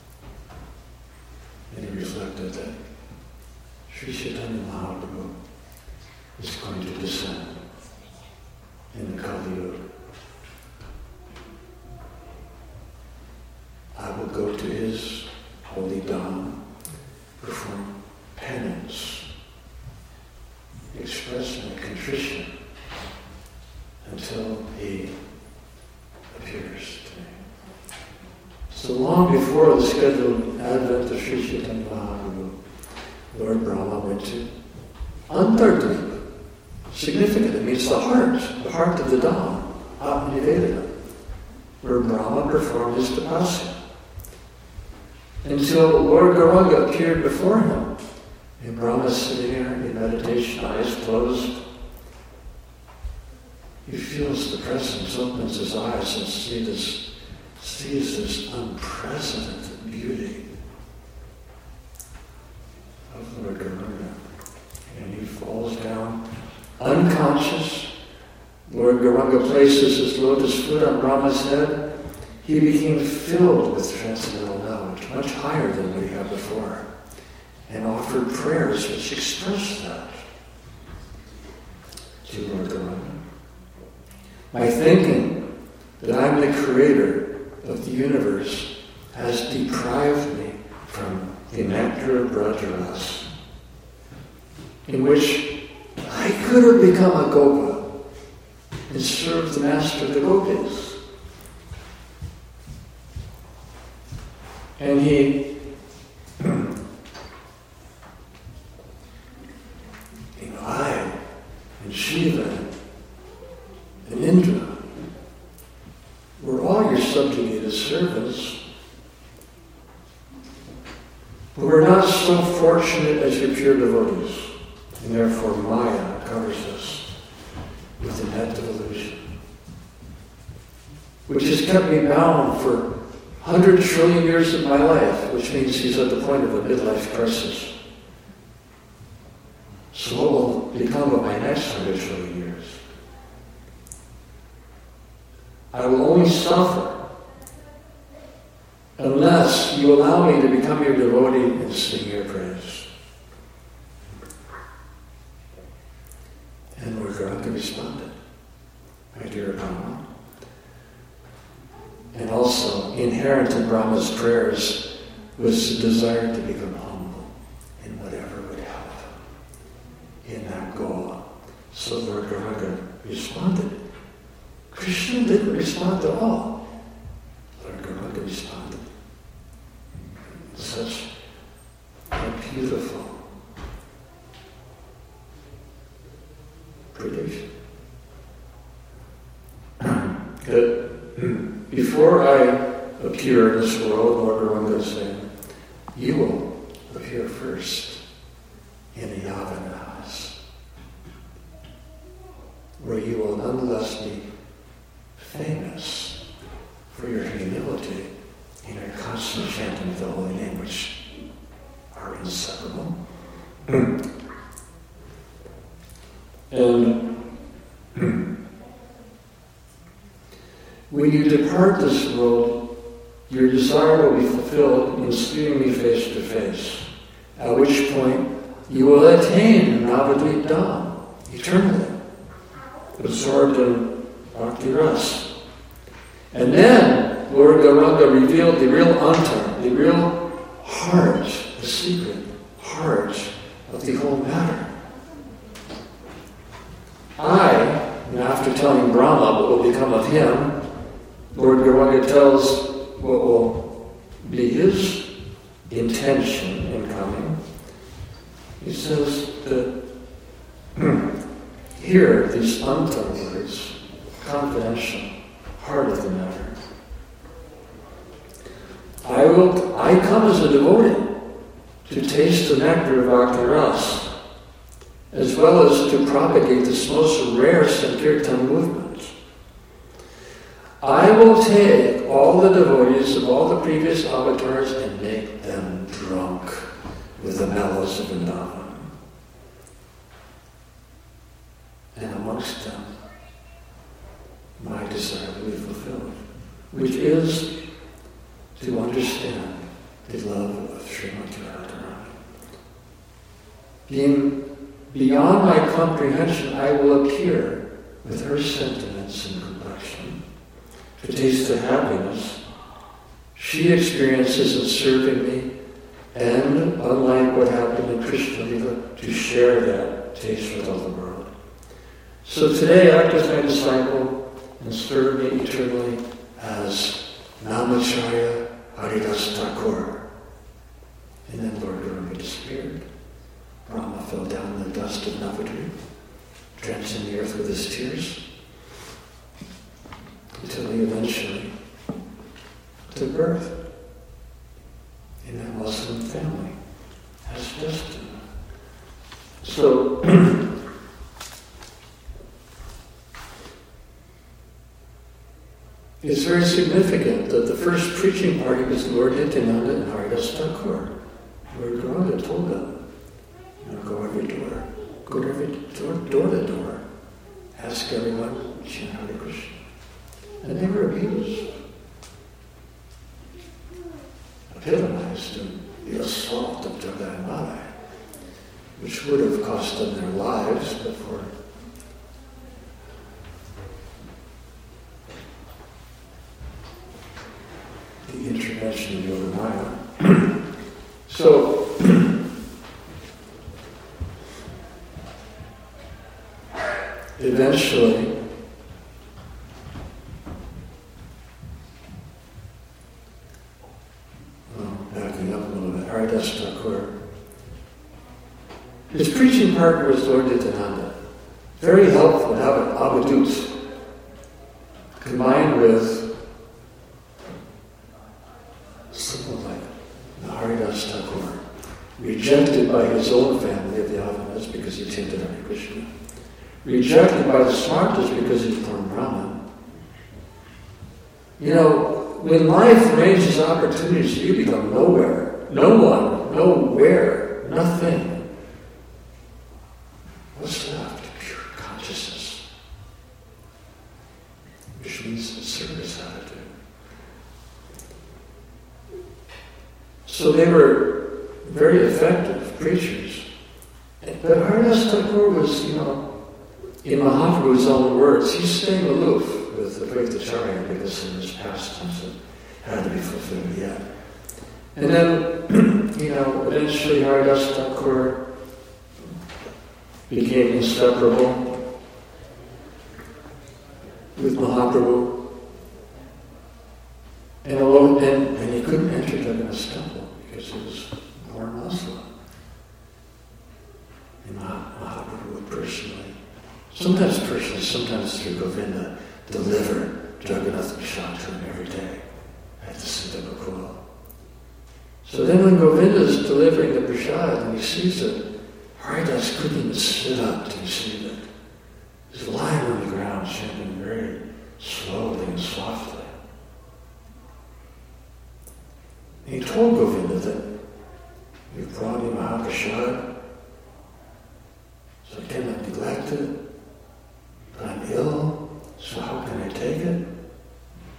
And he reflected that Sri Chaitanya Mahaprabhu is going to descend in the Kali Yuga. I will go to his holy dham, perform penance, express my contrition until he appears to me. So long before the scheduled advent of Sri Chaitanya Mahaprabhu, Lord Brahma went to Antardvipa. Significant, it means the heart, the heart of the Dham, Atma-Nivedana, where Brahma performed his tapasya. Until Lord Gauranga appeared before him. And Brahma sitting there in meditation, eyes closed. He feels the presence, opens his eyes and sees this, sees this unprecedented beauty of Lord Gauranga. And he falls down unconscious. Lord Gauranga places his lotus foot on Brahma's head. He became filled with transcendental knowledge, much higher than we had before, and offered prayers which expressed that to Lord Gauranga. My thinking that I'm the creator of the universe has deprived me from the nectar of Brajaras, in which I could have become a Gopa and served the master of the Gopis. And he, you know, I and Shiva and Indra were all your subjugated servants, but we're not so fortunate as your pure devotees, and therefore Maya covers us with the net of illusion, which has kept me bound for one hundred trillion years of my life, which means he's at the point of a midlife crisis. So what will become of my next one hundred trillion years? I will only suffer unless you allow me to become your devotee and sing your praise. And Lord Gauranga responded, my dear Brahma. And also, inherent in Brahma's prayers was the desire to become humble in whatever would help in that goal. So Lord Gauranga responded. Krishna didn't respond at all. Lord Gauranga responded. Such a beautiful prediction. Good. Before I appear in this world, Lord Gauranga is saying, you will appear first in the Yavanas, where you will nonetheless be famous for your humility and your constant chanting of the holy name, which are inseparable. And when you depart this world, your desire will be fulfilled in seeing me face to face, at which point you will attain Navadvip Dham, eternally, absorbed in Bhakti Ras. And then Lord Gauranga revealed the real antar, the real heart, the secret heart of the whole matter. I, after telling Brahma what will become of him, Lord Gauranga tells what will be his intention in coming. He says that here, these antar words, confidential, heart of the matter. I will. I come as a devotee to taste the nectar of Bhakti Ras, as well as to propagate this most rare Sankirtan movement. I will take all the devotees of all the previous avatars and make them drunk with the mellows of Vrindavan. And amongst them, my desire will be fulfilled, which is to understand the love of Srimati Radharani. Being beyond my comprehension, I will appear with her sentiments and complexion to taste the happiness she experiences in serving me, and unlike what happened in Krishna Lila, to share that taste with all the world. So today act as my disciple and serve me eternally as Namacharya Haridas Thakur. And then Lord Gauranga disappeared. Brahma fell down in the dust of Navadvip, drenching the earth with his tears, until he eventually took birth in that Muslim family as destined. So, it's very significant that the first preaching party was Lord Nityananda and Haridas Thakur. Lord Gauranga told them, you know, go every door, go to every door, door to door, ask everyone, chant Hare Krishna. And they were abused, epitomized in the assault of Jagai Malai, which would have cost them their lives, but for the intervention of Yogamaya. So, eventually, his preaching partner was Lord Nityananda. Very helpful to have an avadut combined with someone like Haridas Thakur, rejected by his own family of the Avanas because he chanted Hare Krishna, rejected by the Smartas because he's born Brahman. You know, when life arranges opportunities, you become nowhere, no one, nowhere, nothing. What's left? Pure consciousness, which means a service attitude. So they were very effective preachers. But Haridas Thakur was, you know, in Mahaprabhu's own words, he's staying aloof with the Advaitacharya because in his pastimes it had to be fulfilled yet. And then, you know, eventually Haridas Thakur became inseparable with Mahaprabhu, and alone, and, and he couldn't enter Jagannath's temple because he was born Muslim. And Mahaprabhu would personally, sometimes personally, sometimes through Govinda, deliver Jagannath Prasad to him every day at the Siddha Gokula. So then when Govinda is delivering the Prasad and he sees it, Haridas couldn't even sit up to receive it. He's lying on the ground, chanting very slowly and softly. And he told Govinda that you've brought me Mahaprasad, so I cannot neglect it. But I'm ill, so how can I take it?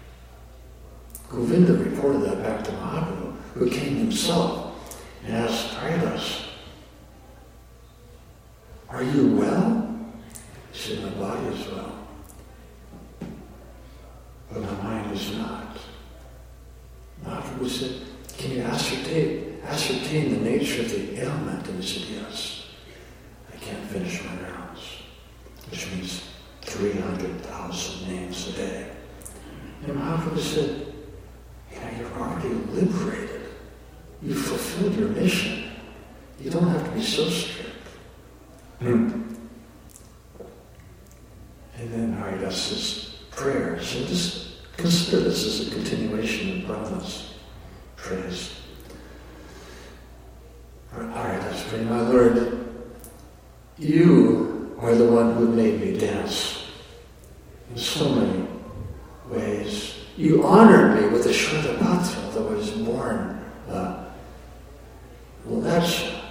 who came himself and asked Haridas, "Are you well?" He said, "My body is well, but my mind is not." Mahaprabhu said, "Can you ascertain, ascertain the nature of the ailment?" And he said, "Yes. I can't finish my rounds," which means three hundred thousand names a day. And Mahaprabhu said, "You know, you're already liberated. You've fulfilled your mission. You don't have to be so strict." Mm. And then Haridas' prayers, and just consider this as a continuation of Brahma's praise. Haridas prayed, "My Lord, you are the one who made me dance in so many ways. You honored me with the Shradapatra, although I was born uh, Leccha.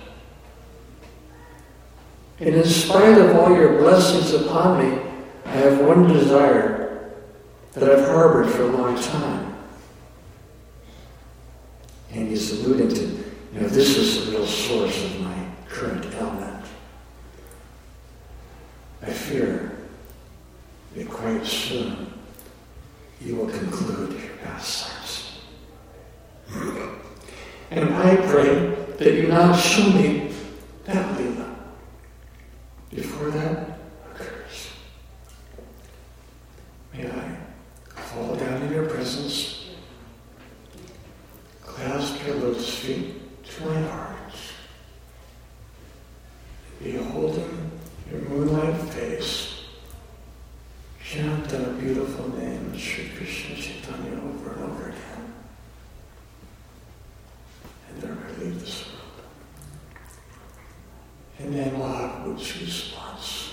And in spite of all your blessings upon me, I have one desire that I've harbored for a long time." And he's alluding to, you know, this is the real source of my current ailment. I fear that quite soon you will conclude your pastimes. And I pray that you now show me that Leela before that occurs. May I fall down in your presence, clasp your lotus feet to my heart, beholding your moonlight face, chant that beautiful name, Sri Krishna Chaitanya, over and over again, and then I leave this world. And then Mahaprabhu's response.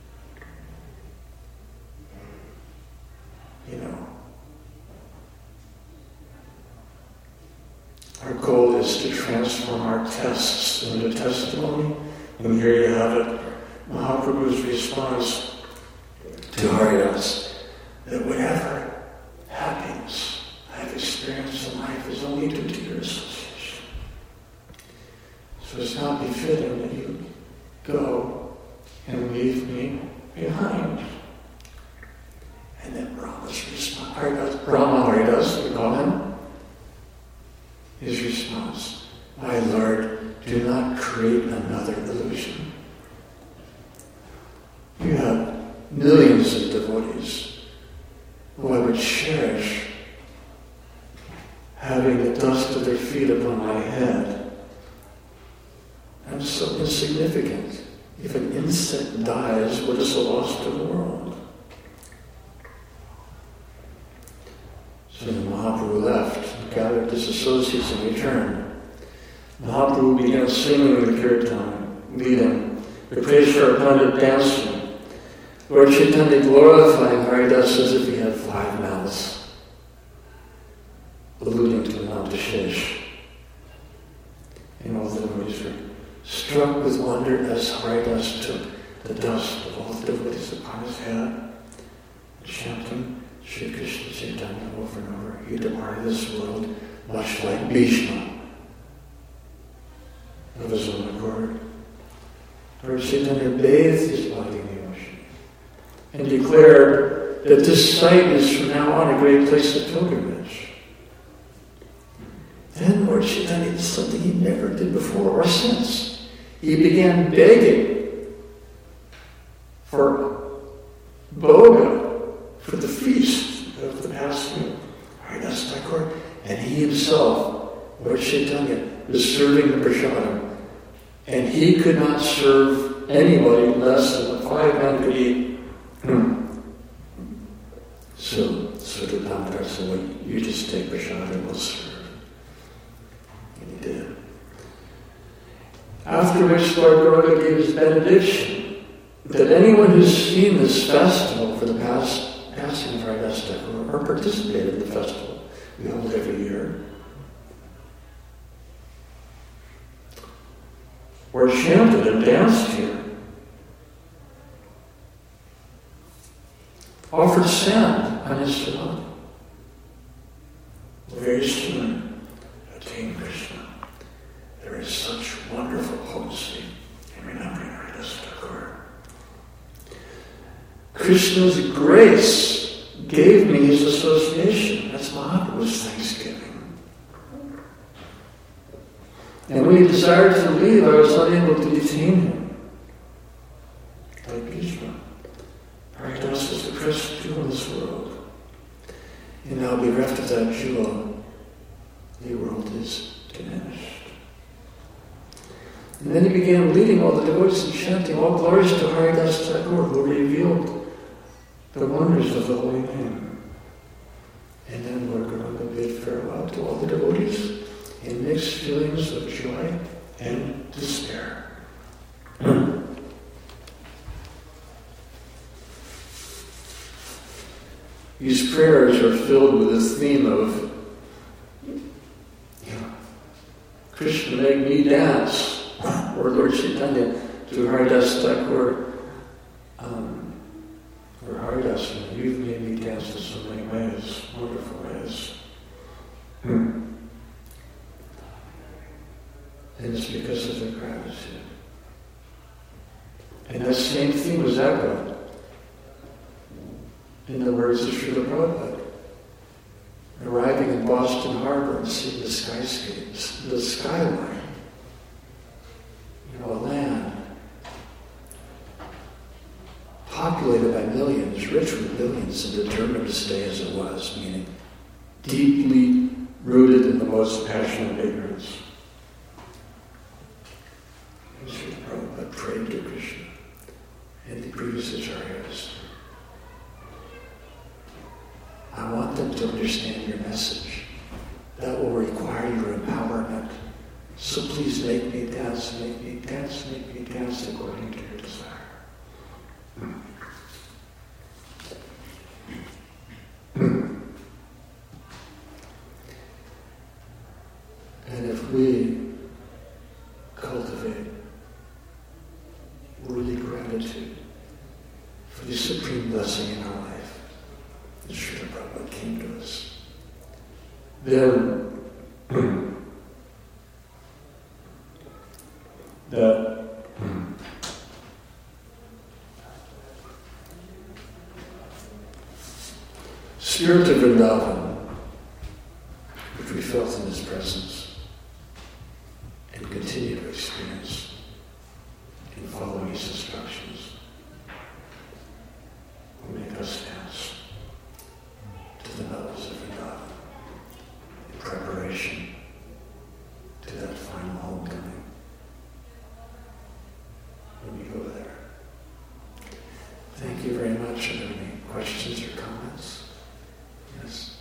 You know, our goal is to transform our tests into testimony, and here you have it. Mahaprabhu's response to Haridas, that whatever happiness I've experienced in life is only due to your association. So it's not befitting that you go and leave me behind. And then Brahma's response, Haridas, Brahma Haridas, we call him, his response, "My Lord, do not create another illusion. You have millions of devotees who I would cherish having the dust of their feet upon my head. I'm so insignificant. If an insect dies, what is the loss to the world?" So then Mahaprabhu left, gathered his associates, and returned. Mahaprabhu began singing the kirtan, leading, the Preshwar Pandit dancing, Lord Chaitanya glorifying Haridas as if he had five mouths, alluding to Mount Ashish. And all the devotees were struck with wonder as Haridas took the dust of all the devotees upon his head, chanting Sri Krishna Chaitanya over and over. He departed this world much like Bhishma, of his own accord. Lord Chaitanya bathed his body in the ocean and declared that this site is from now on a great place of pilgrimage. Then Lord Chaitanya did something he never did before or since. He began begging for boga, for the feast of the past meal, Haridas Thakur, and he himself, Lord Chaitanya, was serving the prasadam. And he could not serve anybody less than a five men could eat. So, so the Damodar said, "Well, you just take prasad and we'll serve." And he did. After which Lord Garuda gave his benediction that anyone who's seen this festival for the past passing of Haridas Thakur or participated in the festival we hold every year, or chanted and danced here, offered sand on his samadhi, will very soon attain Krishna's grace gave me his association. That's Mahaprabhu's thanksgiving. And when he desired to leave, I was not able to detain him. Like Bhishma. Haridas was the precious jewel in this world. And now bereft of that jewel, the world is diminished. And then he began leading all the devotees and chanting all glories to Haridas Thakur, who revealed the wonders of the holy name. And then Lord Gauranga bid farewell to all the devotees in mixed feelings of joy and despair. These prayers are filled with this theme of, you know, Krishna, make me dance. Or Lord Chaitanya to Haridas Thakur, um, or Haridas, you've made me dance in so many ways, wonderful ways. Hmm. And it's because of their gratitude. And that same theme was echoed in the words of Srila Prabhupada. Arriving in Boston Harbor and seeing the skyscapes, the skyline. You know, a land populated by millions, rich with billions, and determined to stay as it was, meaning deeply rooted in the most passionate ignorance. And Srila Prabhupada prayed to Krishna and the previous acharyas. I want them to understand your message. That will require your empowerment. So please make me dance, make me dance, make me dance according to your desire. And if we cultivate worthy gratitude for the supreme blessing in our life, the Srila Prabhupada came to us, then the spirit of Vrindavan, which we felt in his presence and continue to experience in following his instructions, will make us dance to the melodies of Vrindavan in preparation to that final homecoming. When we go there. Thank you very much. Are there any questions or comments? Yes.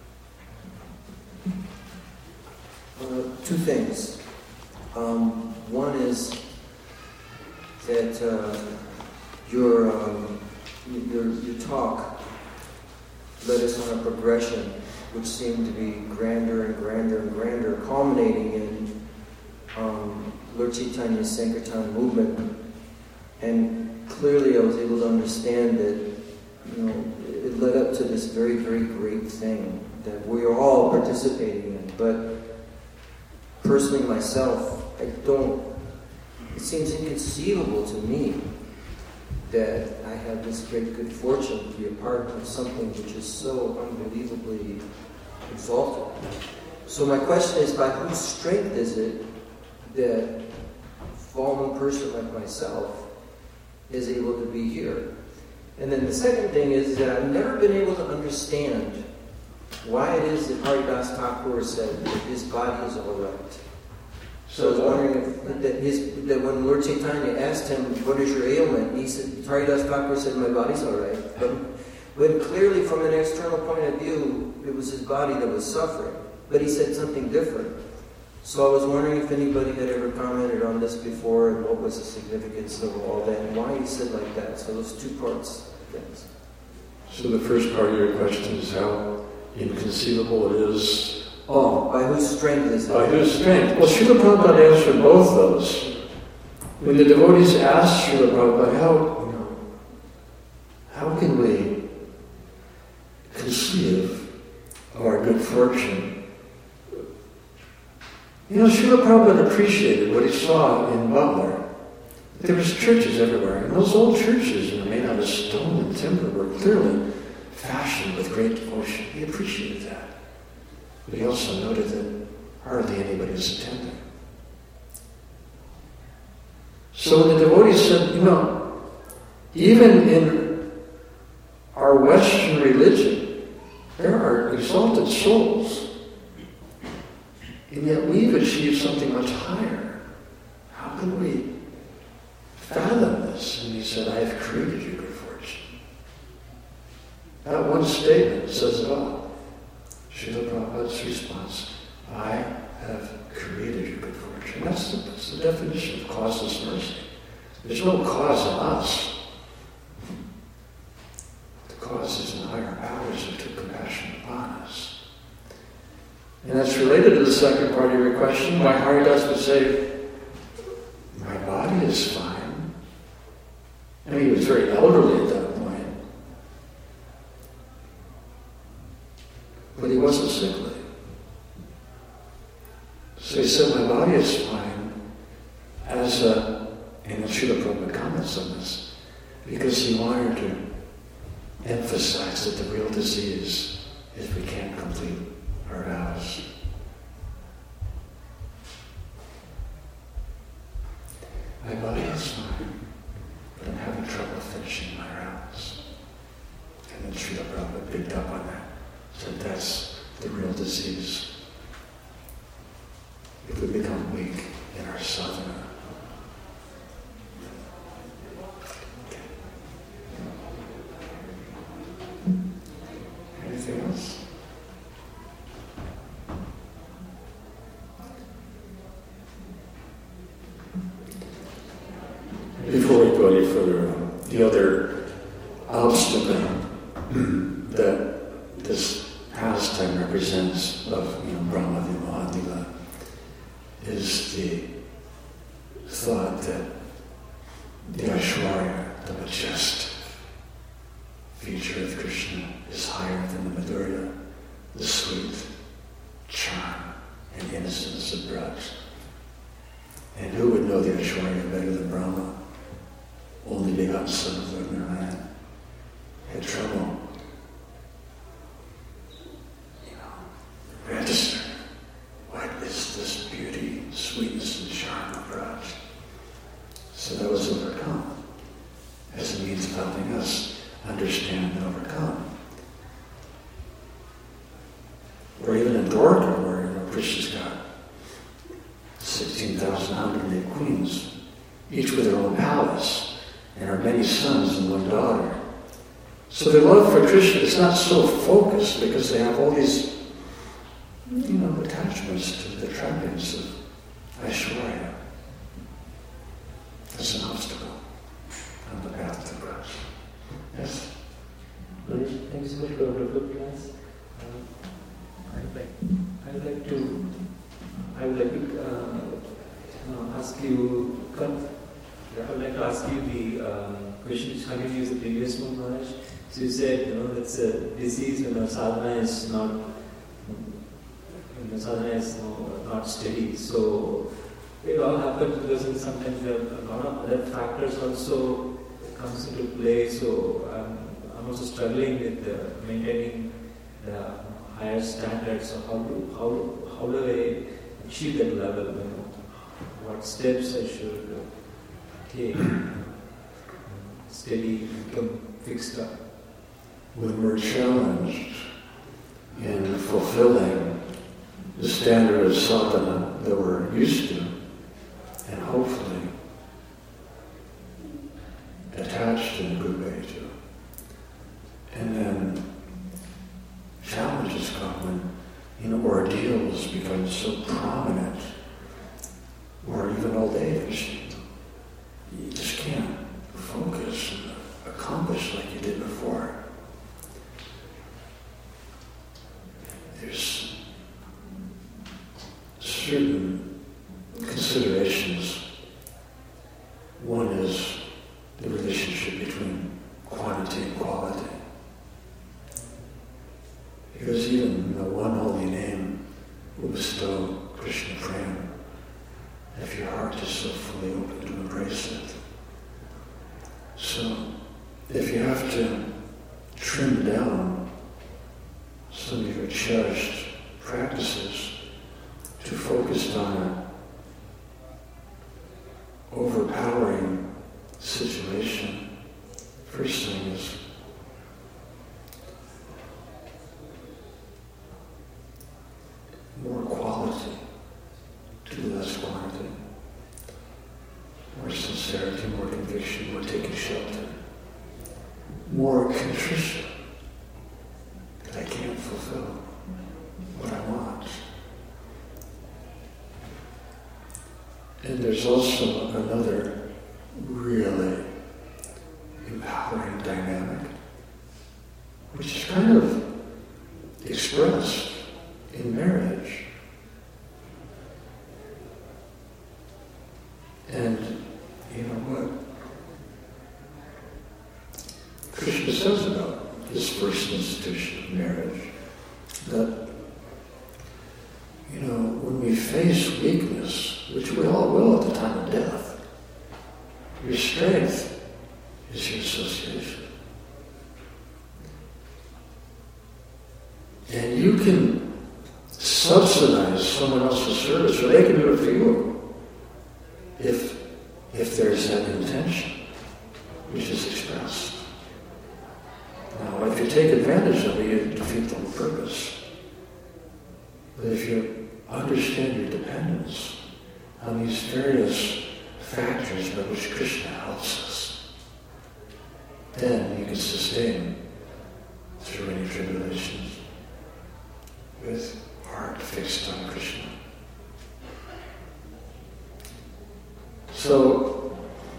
Uh, two things. Um, one is that uh, your, um, your your talk led us on a progression which seemed to be grander and grander and grander, culminating in um, Lord Chaitanya's Sankirtan movement. And clearly I was able to understand that, you know, it led up to this very, very great thing that we are all participating in. But personally myself, I don't, it seems inconceivable to me that I have this great good fortune to be a part of something which is so unbelievably exalted. So my question is, by whose strength is it that a fallen person like myself is able to be here? And then the second thing is that I've never been able to understand why it is that Haridas Thakur said that his body is all right. So I was wondering if that, his, that when Lord Chaitanya asked him, what is your ailment? He said, Haridas Thakur said, my body's all right. But when clearly from an external point of view, it was his body that was suffering. But he said something different. So I was wondering if anybody had ever commented on this before and what was the significance of all that and why he said like that. So those two parts of things. So the first part of your question is how inconceivable it is. Oh, by whose strength is it? By whose strength? Well, Srila Prabhupada answered both those. When the devotees asked Srila Prabhupada, how, you know, how can we conceive of our good fortune? You know, Srila Prabhupada appreciated what he saw in Butler. There was churches everywhere, and those old churches, you know, made out of the stone and timber were clearly fashioned with great devotion. He appreciated that. But he also noted that hardly anybody was attending. So when the devotees said, you know, even in our Western religion, there are exalted souls, and yet we've achieved something much higher. How can we fathom this? And he said, I have created you good fortune. That one statement says it all. Srila Prabhupada's response, I have created you good fortune. That's the, that's the definition of causeless mercy. There's no cause in us. The cause is in higher powers who took compassion upon us. And that's related to the second part of your question, why Haridas would say, my body is fine. I mean, he was very elderly at that point. But he wasn't sickly. So he said, my body is fine, as a, and Srila Prabhupada comments on this, because he wanted to emphasize that the real disease is we can't complete our vows. My body is fine, but I'm having trouble finishing my rounds. And then Srila Prabhupada picked up on that, said that's the real disease. If we become weak in our sadhana. Anything else? Before we go any further, um, the other obstacle that this pastime represents of you know, Brahma Vimoha is the thought that the Aishwarya, the majestic feature of Krishna, is higher than the Madhurya, the sweet charm and innocence of Braj. And who would know the Aishwarya better than Brahma? Only begotten son of Lord Narayan. Had trouble, you know, register. What is this beauty, sweetness, and charm of Braj? So that was overcome as a means of helping us understand and overcome. Or even in Dwarka, where you know, Krishna's got sixteen thousand one hundred eight queens, each with their own palace, and her many sons and one daughter. So their love for Krishna is not so focused because they have all these you know, attachments to the trappings of Aishwarya. That's an obstacle on the path to Braj. Yes? Thank you so much for a good class. Uh, I would like, I would like to, I would like to uh, uh, ask you, I would like to ask you the um, question which continues the previous one, Maharaj. So you said, you know, that's a disease when our sadhana is not, when the sadhana is you know, not steady. So it all happens because sometimes there are a lot of other factors also comes into play. So um, I'm also struggling with uh, maintaining the higher standards. So how do how how do I achieve that level? You know, what steps I should uh, take? Steady, become fixed up. When we're challenged in fulfilling the standard of sadhana that we're used to, and hopefully attached in a good way to, and then challenges come when you know ordeals become so prominent, or even old age, you just can't focus and accomplish like you did before. There's certain considerations. One is the relationship between quantity and quality. Because even the one holy name will bestow Krishna Prem if your heart is so fully open to embrace it. So, if if you have to trim down some of your cherished practices to focus on an overpowering situation, first thing is more quality to less quantity, more sincerity, more conviction, more taking shelter, more contrition that I can't fulfill what I want. And there's also another really empowering dynamic, which is kind of expressed in marriage. And you know what Krishna says about this first institution of marriage, that you know, when we face weakness, which we all will at the time of death, your strength is your association. And you can subsidize someone else's service, or they can do it for you, if, if there's that intention, which is expressed. Now, if you take advantage of it, you defeat the whole purpose. But if you understand your dependence on these various factors by which Krishna helps us, then you can sustain through any tribulations with heart fixed on Krishna. So,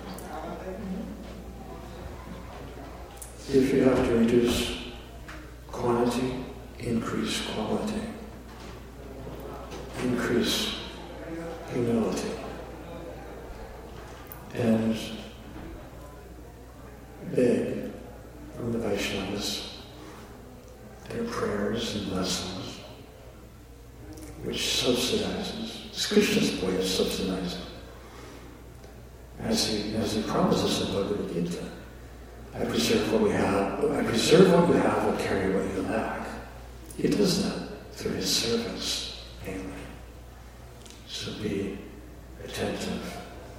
if you have to reduce quantity, increase quality. Increase humility. And beg from the Vaishnavas their prayers and blessings, which subsidizes, it's Krishna's way of subsidizing. As he, as he promises in Bhagavad Gita, I preserve what we have, I preserve what you have and carry what you lack. He does that through his service, mainly. So be attentive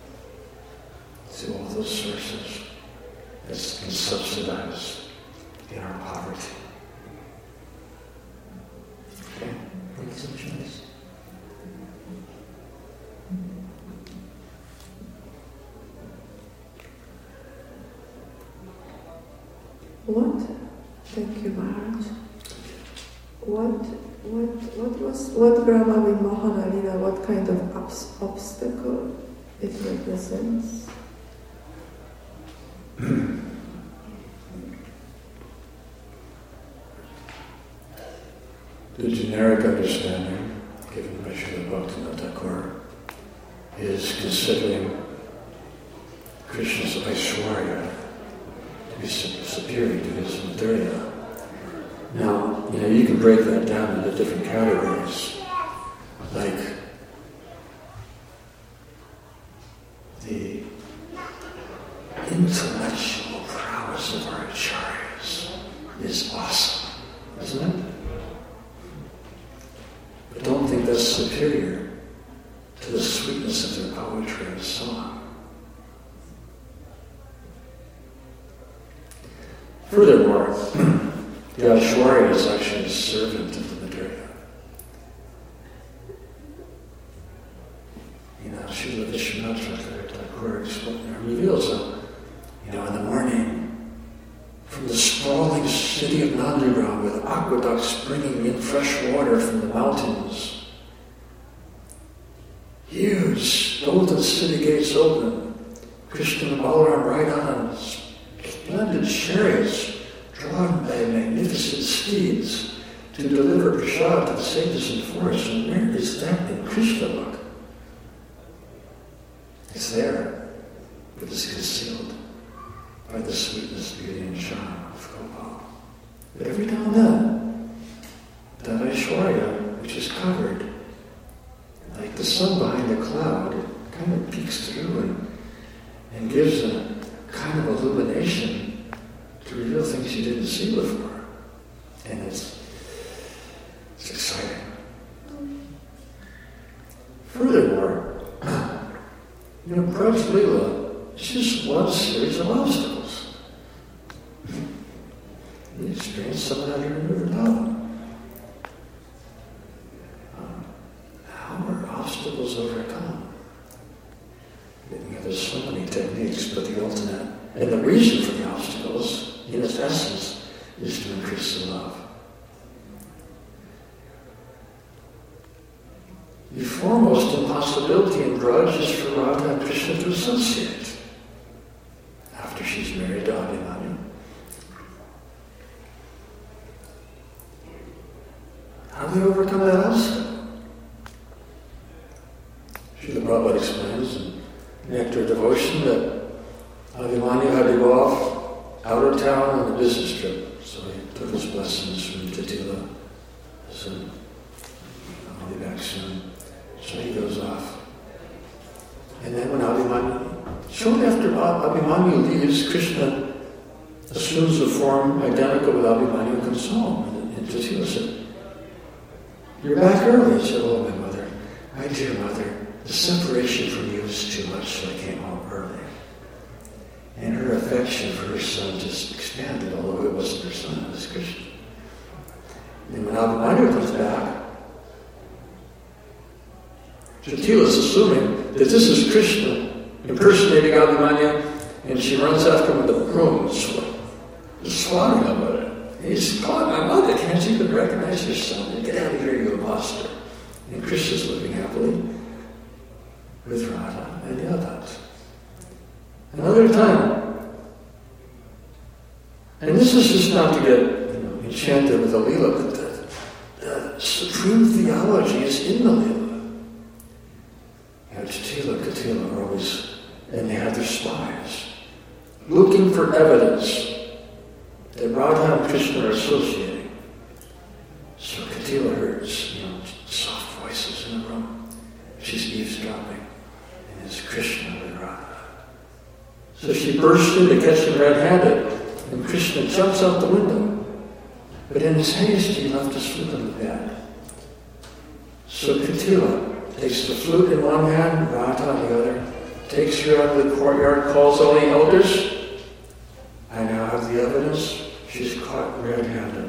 to all those sources that can subsidize in our poverty. Okay? Thank you so much, Alice. What? Thank you, Maharaj. What, what, what was, what Brahma Vimohana Lila, what kind of obs- obstacle it represents? The generic understanding given by Srila Bhaktivinoda Thakur is considering Krishna's Aishwarya to be superior to his Madhurya. Now, you know, you can break that down into different categories, like the intellectual prowess of our acharyas is awesome, isn't it? But don't think that's superior to the sweetness of their poetry and song. Furthermore, the Aishwarya is actually a servant of the Madhurya. You know, Srila Vishwanath Thakur reveals that, you know, in the morning, from the sprawling city of Nandigram with aqueducts bringing in fresh water from the mountains, huge golden city gates open, Krishna and Balaram ride on splendid chariots drawn by magnificent steeds to deliver prasad to the sages in the forest. And where is that in Krishna book? It's there, but it's concealed by the sweetness, beauty, and charm of Gopal. But every now and then, that Aishwarya, which is covered, like the sun behind the cloud, it kind of peeks through and, and gives a kind of illumination the things you didn't see before. And it's, it's exciting. Furthermore, you know, Braj Leela is just one series of obstacles. You experience some of that here in Vrindavan. Um, how are obstacles overcome? You know, there's so many techniques, but the ultimate, and the reason for the obstacles, in its essence, is to increase the love. The foremost impossibility in Braj is for Radha and Krishna to associate after she's married to Abhimanyu. How do they overcome that obstacle? Srila Prabhupada explains in Nectar Devotion that Abhimanyu had to go off out of town on a business trip. So he took his blessings from Tatila. So I'll be back soon. So he goes off. And then when Abhimanyu, shortly after Abhimanyu leaves, Krishna assumes a form identical with Abhimanyu and comes home. And, and Tatila said, "You're back early." He said, "Oh, my mother, my dear mother, the separation from you is too much, so I came home early." And her affection for her son just expanded, although it wasn't her son, it was Krishna. And when Abhimanyu comes back, Tatila is assuming that this is Krishna impersonating Abhimanyu, and she runs after him with a broom and sw- swatting him with it. And he's calling, "My mother, can't you even recognize your son? Get out of here, you imposter." And Krishna's living happily with Radha and Yadava. Another time, and this is just not to get you know, enchanted with the Leela, but the, the supreme theology is in the Leela. You know, Tatila, Katila are always, and they have their spies, looking for evidence that Radha and Krishna are associating. So Katila hears, you know, soft voices in the room. She's eavesdropping, and it's Krishna with Radha. So she bursts in to catch him red-handed, and Krishna jumps out the window. But in his haste, he left his flute on the bed. So Katila takes the flute in one hand, Radha on the other, takes her out of the courtyard, calls all the elders. I now have the evidence. She's caught red-handed.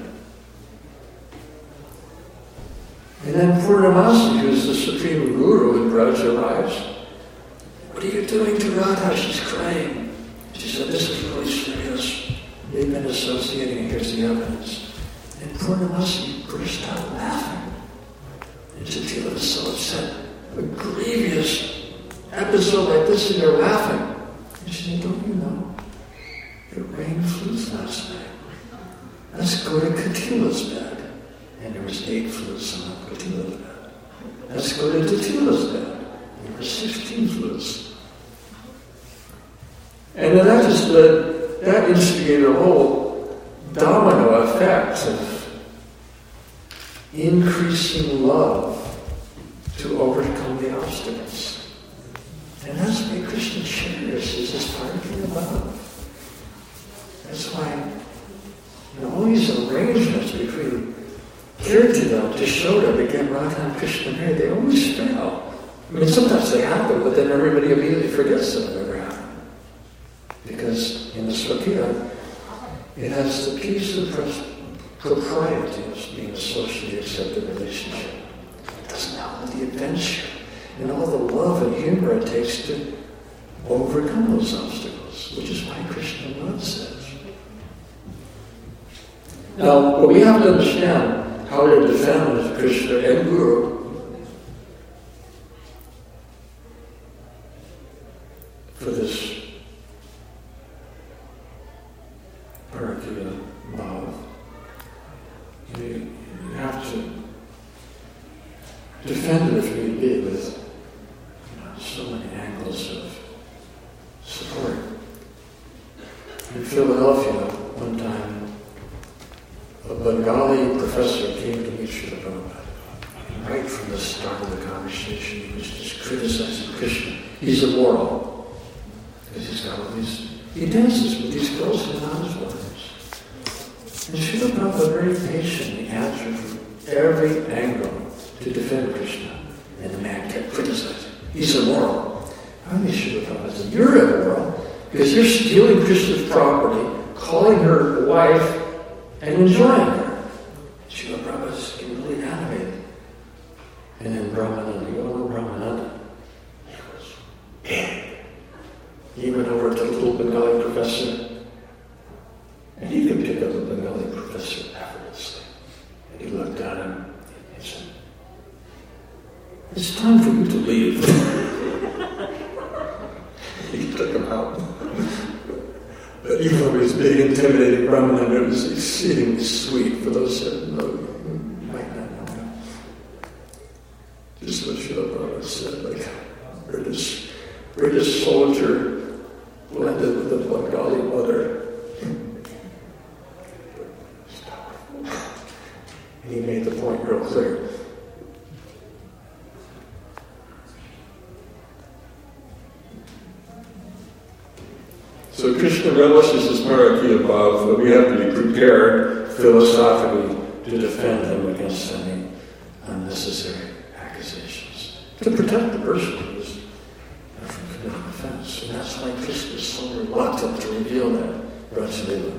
And then Purnamasi, who's the supreme guru in Braj, arrives. "What are you doing to Radha? She's crying." She said, "This is really serious. They've been associating, and here's the evidence." And Purnamasi burst out laughing. And Tatila was so upset. A grievous episode like this, and you're laughing. And she said, "Don't you know? It rained flutes last night. Let's go to Katila's bed." And there was eight flutes on Katila's bed. "Let's go to Tatila's bed." And there were sixteen flutes. And then that just led, that instigated a whole domino effect of increasing love to overcome the obstacles. And that's why Krishna cherishes this party above. That's why you know, all these arrangements between Kirtila to Yashoda to get Radha and Krishna married, they always fail. I mean, sometimes they happen, but then everybody immediately forgets that it ever happened. Because in the Swakya, it has the piece of propriety of being a socially accepted relationship. It doesn't have the adventure and all the love and humor it takes to overcome those obstacles, which is why Krishna loves it. Now, what we have to understand how to defend Krishna and Guru for this Parakya Bhava. You, you have to defend it if need be with you know, so many angles of support. In Philadelphia, one time, a Bengali professor came to meet Srila Prabhupada. Right from the start of the conversation, he was just criticizing Krishna. He's immoral. Because he's got all these, he dances with these girls who are not his wives. And Srila Prabhupada very patiently answered from every angle to defend Krishna. And the man kept criticizing. He's immoral. Finally, Srila Prabhupada said, you're immoral because you're stealing Krishna's property, calling her a wife, and enjoying her. Srila Prabhupada is completely animated. And then Brahmananda, you know Brahmananda? He was big. He went over to the little Bengali professor, and he could pick up a Bengali professor effortlessly. And he looked at him and he said, it's time for you to leave. He took him out. But even though he was big, intimidating Brahmananda, it was exceedingly sweet for those that know, you might not know him. Just what Srila Prabhupada said, like British, British soldier blended with the Bengali mother. And he made the point real clear. So Krishna relishes his hierarchy above, but we have to be prepared philosophically to defend him against any unnecessary accusations. To protect the person who is from committing offense. And that's why Krishna is so reluctant to reveal that Rajalila.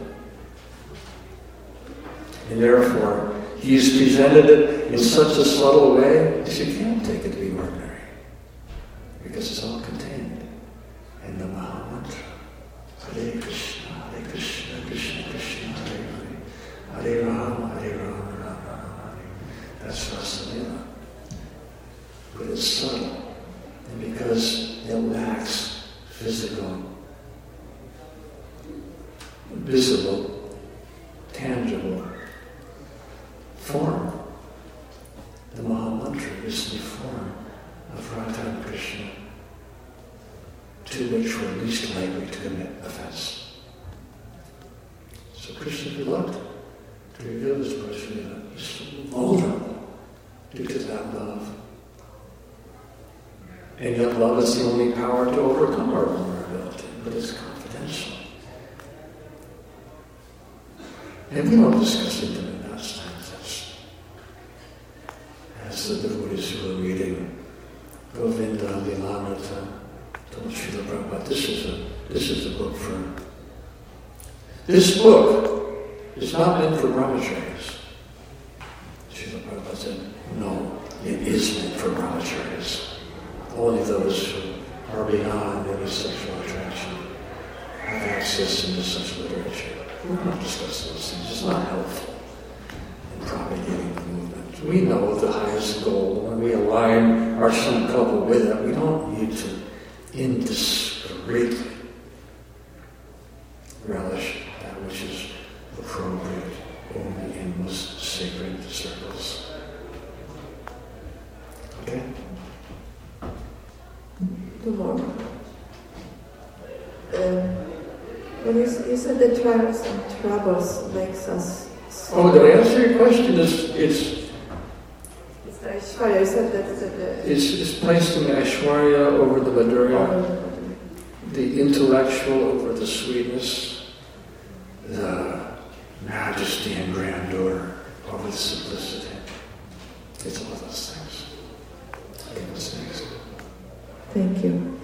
And therefore, he's presented it in such a subtle way that you can't take it to be ordinary. Because it's all contained in the Maha Mantra. Hare Krishna, Hare Krishna, Krishna Krishna, Hare Hare, Hare Rama, Hare Rama, Rama Rama, Hare. That's Rasalila. But it's subtle. And because it lacks physical, visible, tangible form, the Maha Mantra is the form of Radha and Krishna, to which we're least likely to commit offense. So Krishna is reluctant to reveal his Rajalila. He's vulnerable due to that love. And yet love is the only power to overcome our vulnerability, but it's confidential. And we don't discuss intimate pastimes. As the devotees who are reading Govinda Lilamrita told Srila Prabhupada, this is a this is a book for this book is not meant for brahmacharis. Srila Prabhupada said, no, it is meant for brahmacharis. Only those who are beyond any sexual attraction have access into such literature. We won't discuss those things. It's not helpful in propagating the movement. We know the highest goal. When we align our sankalpa with it, we don't need to indiscreetly relish that which is appropriate only in most sacred circles. Okay? Two more. Um, when you, you said that trials and troubles makes us... Oh, did I answer your question? It's, it's, it's the Aishwarya. You said that... that the, it's, it's placed in the Aishwarya over the Madhurya, the intellectual over the sweetness, the majesty and grandeur over the simplicity. It's all those things. Okay, what's next? Thank you.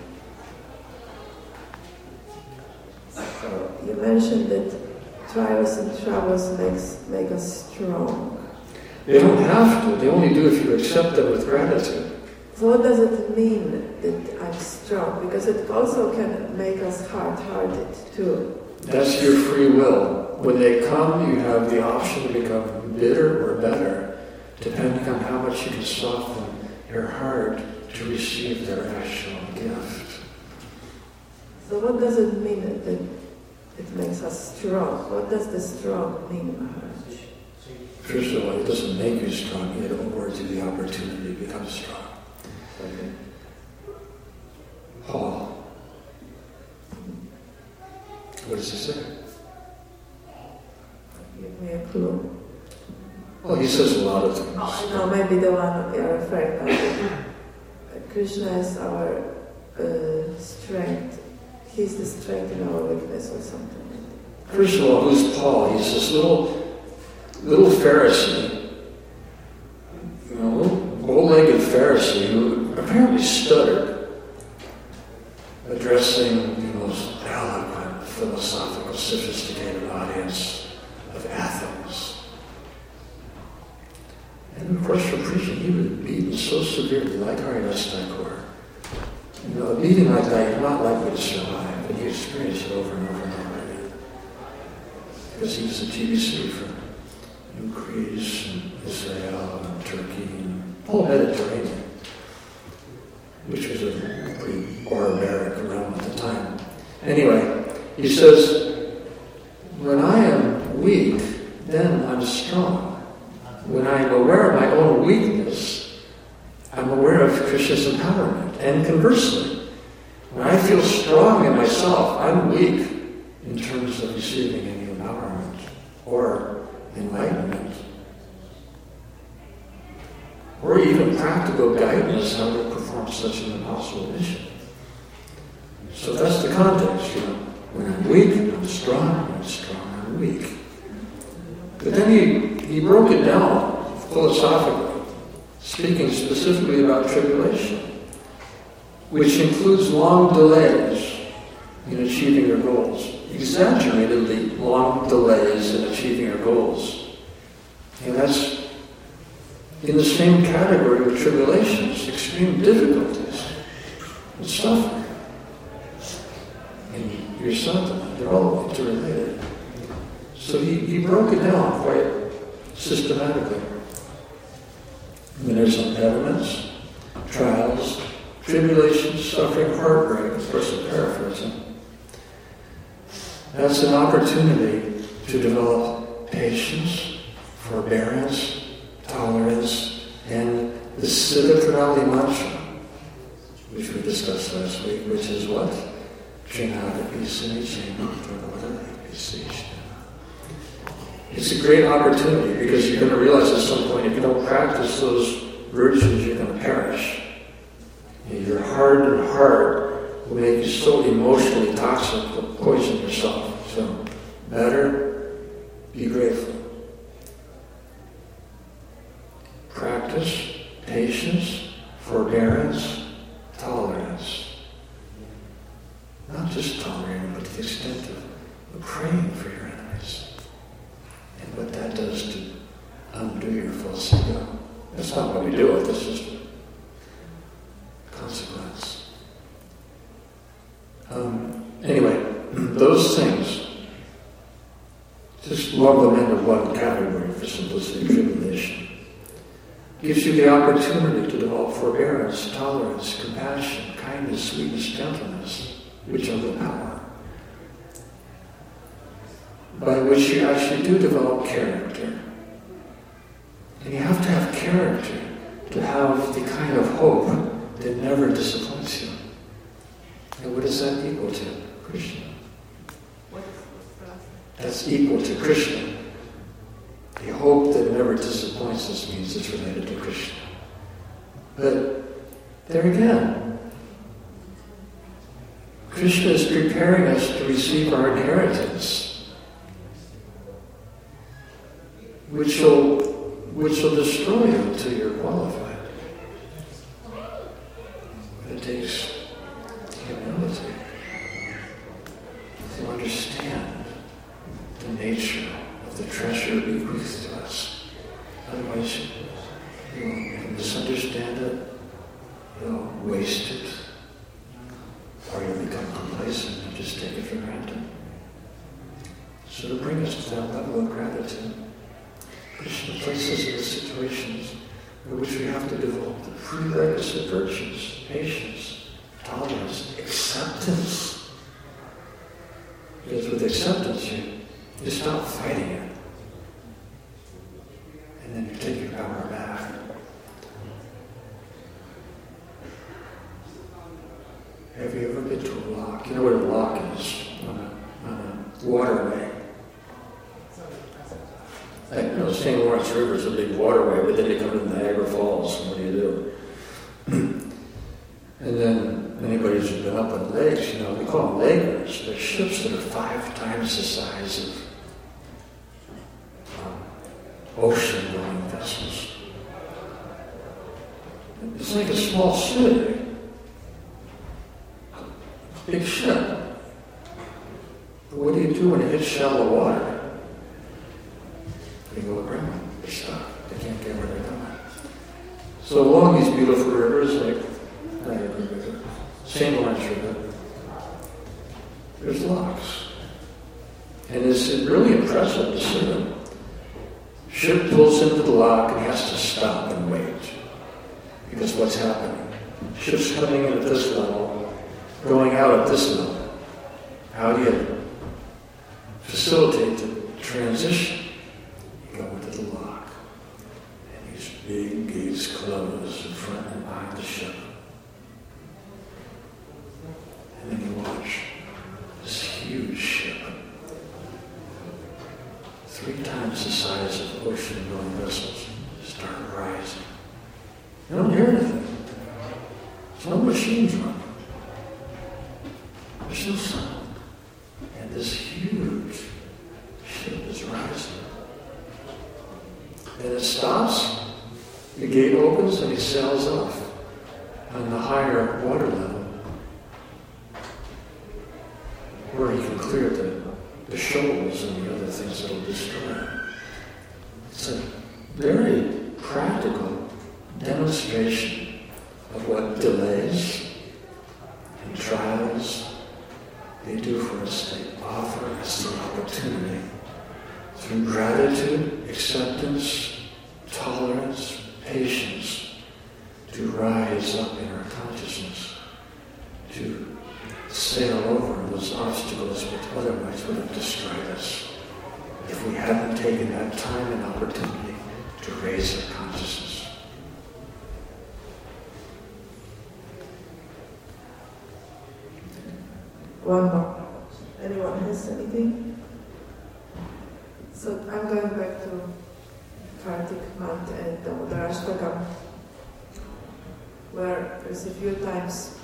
So you mentioned that trials and troubles makes make us strong. They don't have to. They only do if you accept them with gratitude. So what does it mean that I'm strong? Because it also can make us hard-hearted too. That's your free will. When they come, you have the option to become bitter or better, depending on how much you can soften your heart to receive their actual gift. So what does it mean that it makes us strong? What does the strong mean, Maharaj? First of all, it doesn't make you strong, it awards you the opportunity to become strong. Okay. Paul. What does he say? Give me a clue. Well, he says a lot of things. Oh, no, maybe the one you're referring to. Krishna is our uh, strength. He's the strength in our weakness or something. First of all, who's Paul? He's this little little Pharisee, you know, little bow-legged Pharisee who apparently stuttered, addressing the most eloquent, philosophical, sophisticated audience of Athens. And of course, for preaching, he was beaten so severely, like Arias Thakur. You know, a beating like that, you're not likely to survive, and he experienced it over and over and over again. Because he was a T V C for you know, Greece and Israel and Turkey and the whole Mediterranean, which was a pretty barbaric realm at the time. Anyway, he says, when I am weak, then I'm strong. When I'm aware of my own weakness, I'm aware of Krishna's empowerment. And conversely, when I feel strong in myself, I'm weak in terms of receiving any empowerment or enlightenment, or even practical guidance how to perform such an impossible mission. So that's the context, you know. When I'm weak, I'm strong. When I'm strong, I'm weak. But then he, he broke it down philosophically, speaking specifically about tribulation, which includes long delays in achieving your goals, exaggeratedly long delays in achieving your goals. And that's in the same category with tribulations, extreme difficulties and suffering. And your sadhana, they're all interrelated. So he, he broke it down quite systematically. When there's impediments, trials, tribulations, suffering, heartbreak, of course I'm paraphrasing, that's an opportunity to develop patience, forbearance, tolerance, and the Siddha Pranali mantra, which we discussed last week, which is what? It's a great opportunity because you're going to realize at some point if you don't practice those virtues, you're going to perish. Your hardened heart will make you so emotionally toxic you'll poison yourself. So, better be grateful. Practice patience, forbearance, tolerance. Not just tolerating, but to the extent of praying for your enemies. And what that does to undo your false ego. That's not what we do it, that's just a consequence. Um, anyway, those things, just lump them into one category for simplicity, tribulation. Gives you the opportunity to develop forbearance, tolerance, compassion, kindness, sweetness, gentleness, which are the power, by which you actually do develop character. And you have to have character to have the kind of hope that never disappoints you. And what is that equal to? Krishna. That's equal to Krishna. The hope that never disappoints us means it's related to Krishna. But there again, Krishna is preparing us to receive our inheritance, which will, which will destroy you until you're qualified. But it takes humility to understand the nature of the treasure bequeathed to us. Otherwise, you'll misunderstand it, you'll waste it, or you'll become complacent and just take it for granted. So to bring us to that level of gratitude, Krishna places us in the situations in which we have to develop the prerequisite virtues, patience, tolerance, acceptance. Because with acceptance, you, you stop fighting it. And then you take your power back. Have you ever been to a lock? You know what a lock is on a, on a waterway. Like, you know, Saint Lawrence River is a big waterway, but then you come to Niagara Falls, and what do you do? And then anybody who's been up on lakes, you know, we call them lakers. They're ships that are five times the size of um, ocean-going vessels. It's like a small ship. Big ship. But what do you do when it hits shallow water? They go around. They stop. They can't get where they're going. So along these beautiful rivers, like Niagara River, Saint Lawrence River, there's locks. And it's really impressive to see them. Ship pulls into the lock and has to stop and wait. Because what's happening? Ship's coming in at this level, going out at this level. How do you facilitate the transition? You go into the lock. And these big gates close in front and behind the ship. And then you watch this huge ship, three times the size of ocean-going vessels, start rising. You don't hear anything. There's no machines running. There's no sound. And this huge ship is rising. And it stops, the gate opens, and he sails off on the higher water level, where he can clear the, the shoals and the other things that will destroy it. It's a very practical demonstration of what delays and trials they do for us. They offer us the opportunity through gratitude, acceptance, tolerance, patience to rise up in our consciousness, to sail over those obstacles which otherwise would have destroyed us if we hadn't taken that time and opportunity to raise our consciousness. One more. Anyone has anything? So I'm going back to Kartik month and Damodara Ashtakam, where there's a few times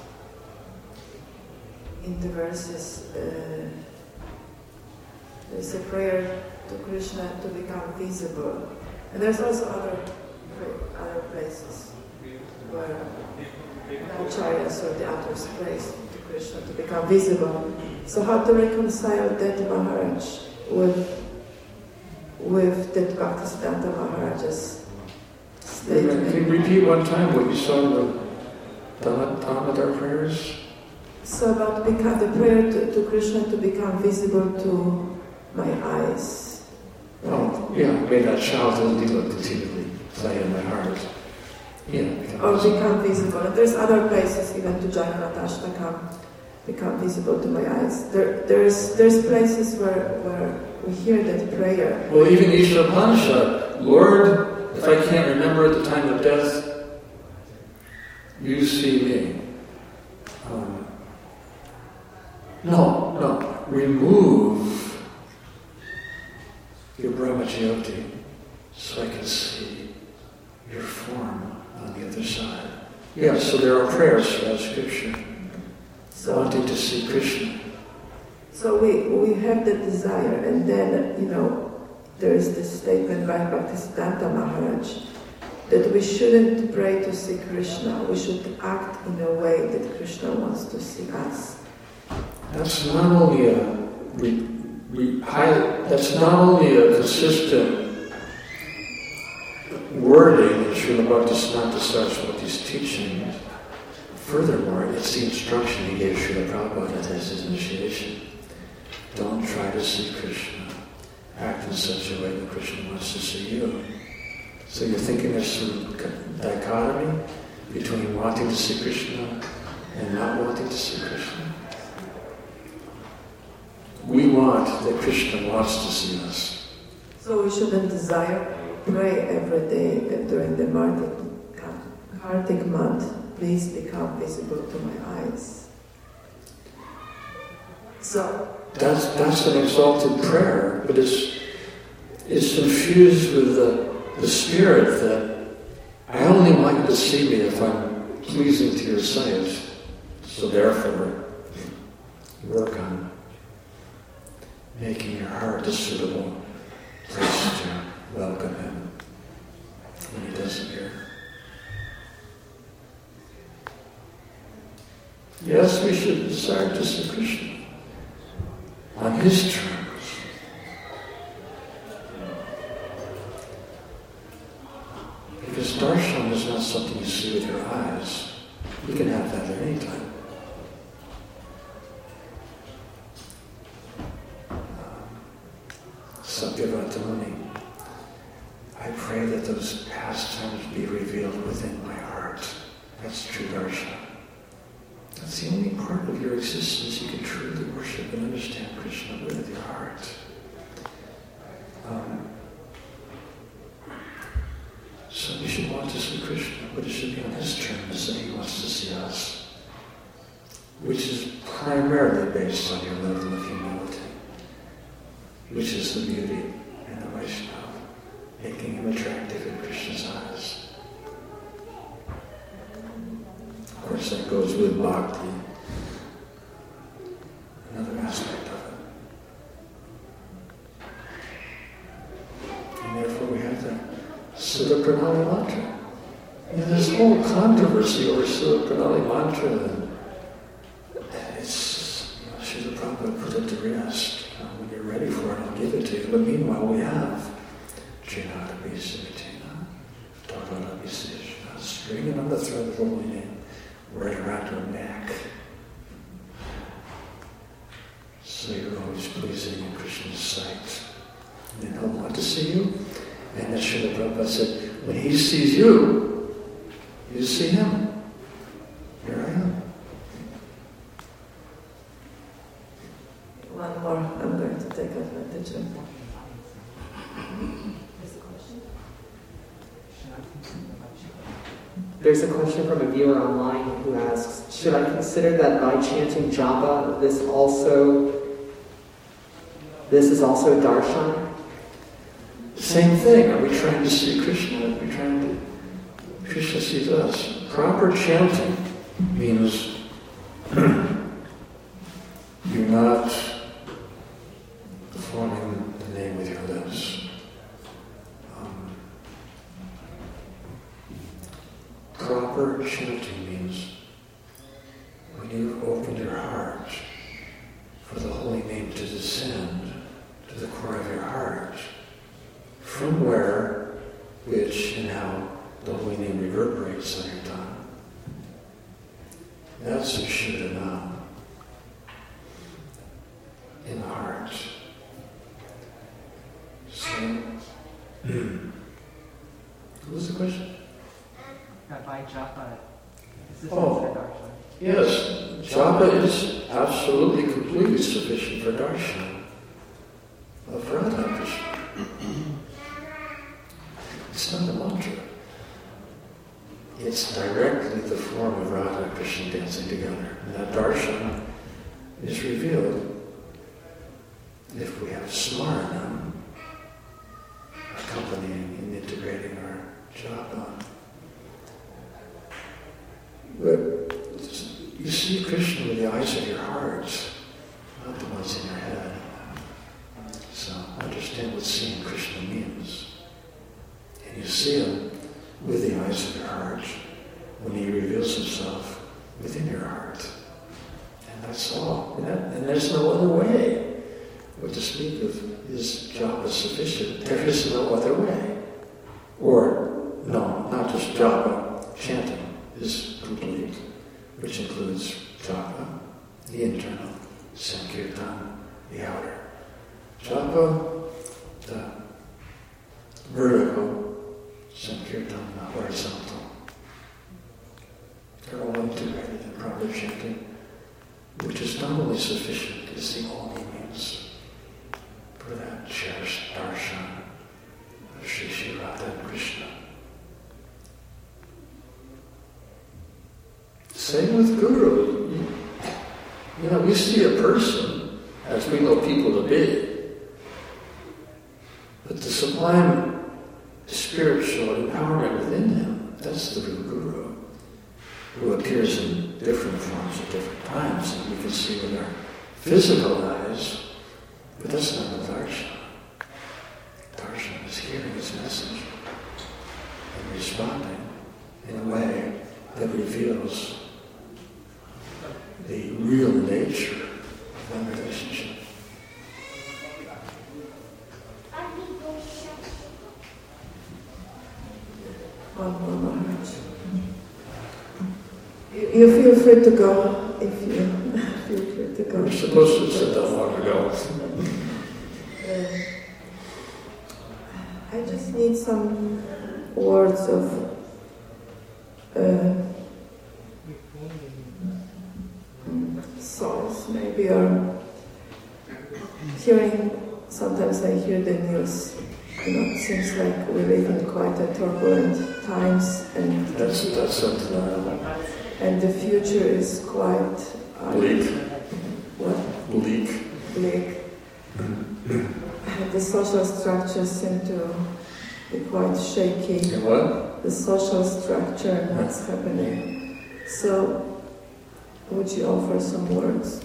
in the verses uh, there's a prayer to Krishna to become visible, and there's also other other places where acharyas or the others praise to Krishna to become visible. So how to reconcile that Maharaj with with that Bhaktisiddhanta Maharaj's statement? Can you repeat one time what you saw in the Damodar prayers? So about become, the prayer to, to Krishna to become visible to my eyes. Oh, yeah, may that child Lila continually play in my heart. Yeah, become Or visible. become visible. And there's other places, even to Jagannath Ashtakam, become visible to my eyes. There, there's there's places where, where we hear that prayer. Well, even Isha Upanishad, Lord, if I can't remember at the time of death, you see me. Um, no, no, remove your Brahmajyoti so I can see your form on the other side. Yeah, so there are prayers throughout Scripture So, wanting to see Krishna. so we, we have that desire, and then, you know, there is this statement by Bhaktisiddhanta Maharaj that we shouldn't pray to see Krishna, we should act in a way that Krishna wants to see us. That's not only a re, re, high, that's not only a consistent wording in Srila Bhaktisiddhanta Saraswati's teaching. Furthermore, it's the instruction he gave Srila Prabhupada as his initiation. Don't try to see Krishna. Act in such a way that Krishna wants to see you. So you're thinking there's some dichotomy between wanting to see Krishna and not wanting to see Krishna. We want that Krishna wants to see us. So we shouldn't desire, pray every day during the Kartik month, please become visible to my eyes. So That's that's an exalted prayer, but it's it's infused with the, the spirit that I only want you to see me if I'm pleasing to your sight. So therefore, work on making your heart a suitable place to welcome him. Yes, we should desire to see Krishna on his terms. Because darshan is not something you see with your eyes. You can have that at any time. Satyavata Muni, I pray that those pastimes be revealed within my heart. That's true darshan. That's the only part of your existence you can truly worship and understand Krishna with your heart. Um, so we should want to see Krishna, but it should be on his terms that he wants to see us, which is primarily based on your level of humility, which is the beauty and the Vaishnava, making him attractive in Krishna's eyes. Of course, that goes with bhakti, another aspect of it. And therefore we have the Sutta Pranali mantra. You know, there's a whole controversy over Sutta Pranali mantra, and it's, you know, Srila Prabhupada put it to rest. You know, when you're ready for it, I'll give it to you. But meanwhile, we have Jnana Bhisivitina, Tadana Bhisishna, stringing on the thread of the holy name, right around her neck. So you're always pleasing in Krishna's sight. And he'll want to see you. And as Srila Prabhupada said, when he sees you, you see him. Here I am. One more, I'm going to take advantage of that. There's a question from a viewer online who asks, should I consider that by chanting japa, this also, this is also darshan? Same thing. Are we trying to see Krishna? Are we trying to... Krishna sees us. Proper chanting means you're not performing the name with your lips. Um, proper chanting means when you've opened your heart for the holy name to descend to the core of your heart, from where, which, and how the holy name reverberates on your tongue. That's Shuddhanam in the heart. So, what was the question? By japa, is this Oh. also darshan? Yes, japa is absolutely completely sufficient for darshan of Radha Krishna. It's not a mantra. It's directly the form of Radha and Krishna dancing together. And that darshan is revealed if we have smaranam accompanying and integrating our japa. But you see Krishna with the eyes of your heart, not the ones in your head. So understand what seeing Krishna means. And you see him with the eyes of your heart when he reveals himself within your heart. And that's all. And, that, and there's no other way. But to speak of his japa sufficient, there is no other way. Or, no, not just japa, chanting is complete, which includes japa, the internal, sankirtan, the outer. Japa, the vertical, sankirtan, the horizontal. They're all integrated in proper chanting, which is not only sufficient, it's the only means for that cherished darshan of Sri Sri Radha and Krishna. Same with Guru. You know, we see a person as we know people to be, but the sublime spiritual empowerment within him, that's the real Guru, who appears in different forms at different times, and we can see with our physical eyes, but that's not the darshan. Darshan is hearing his message and responding in a way that reveals the nature of that relationship. One more Maharaj. You, you feel free to go if you feel free to go. We're supposed to sit down long ago. Uh, I just need some words of uh, souls, maybe, or hearing. Sometimes I hear the news. You know, it seems like we live in quite a turbulent times, and That's that's undeniable. and the future is quite uh, Bleak. What? Bleak. Bleak. And the social structures seem to be quite shaky. And what? The social structure and what's happening. So, would you offer some words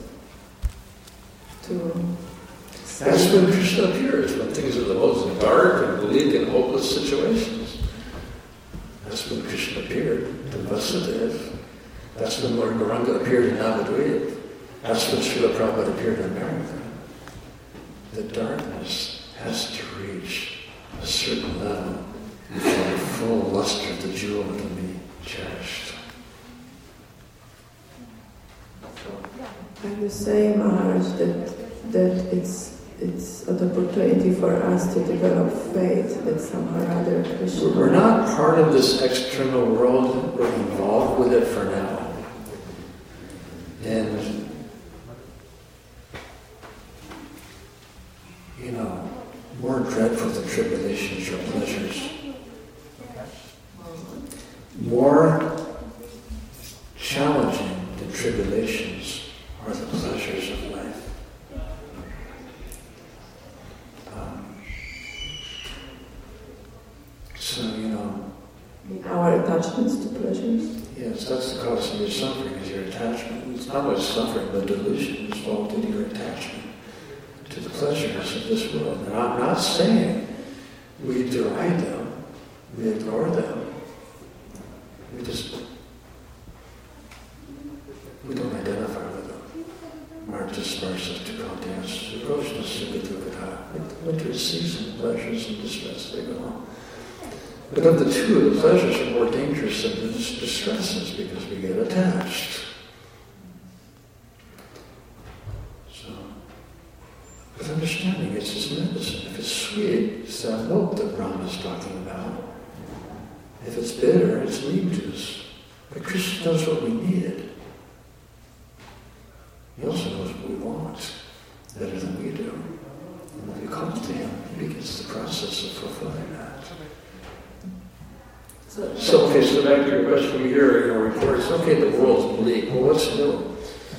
to? That's when Krishna appears, when things are the most dark and bleak and hopeless situations. That's when Krishna appeared to Vasudeva. That's when Lord Gauranga appeared in Navadvip. That's when Srila Prabhupada appeared in America. The darkness has to reach a certain level before the full luster of the jewel can be cherished. Are you saying, Maharaj, that that it's it's an opportunity for us to develop faith that somehow or other Krishna? We're not part of this external world. We're involved with it for now. And, you know, more dreadful than tribulations or pleasures. More challenging than tribulations are the pleasures of life. Um, so, you know, Our attachments to pleasures. yes, that's the cause of your suffering, is your attachment. It's not much suffering, but delusion is involved in your attachment to the pleasures of this world. And I'm not saying we deride them, we ignore them. We just, we don't identify with them. Marta Smarsas to Kantias, Roshna Sukha. Winter season, pleasures and distress, they go on. But of the two, the pleasures are more dangerous than the distresses because we get attached. So, with understanding, it's his medicine. If it's sweet, it's that milk that Brahma is talking about. If it's bitter, it's lean juice. But Krishna knows what we needed. He also knows what we want better than we do. And when we come to him, he begins the process of fulfilling that. So, So, okay, so back to your question, we hear in our reports, okay, the world's bleak. Well, what's new?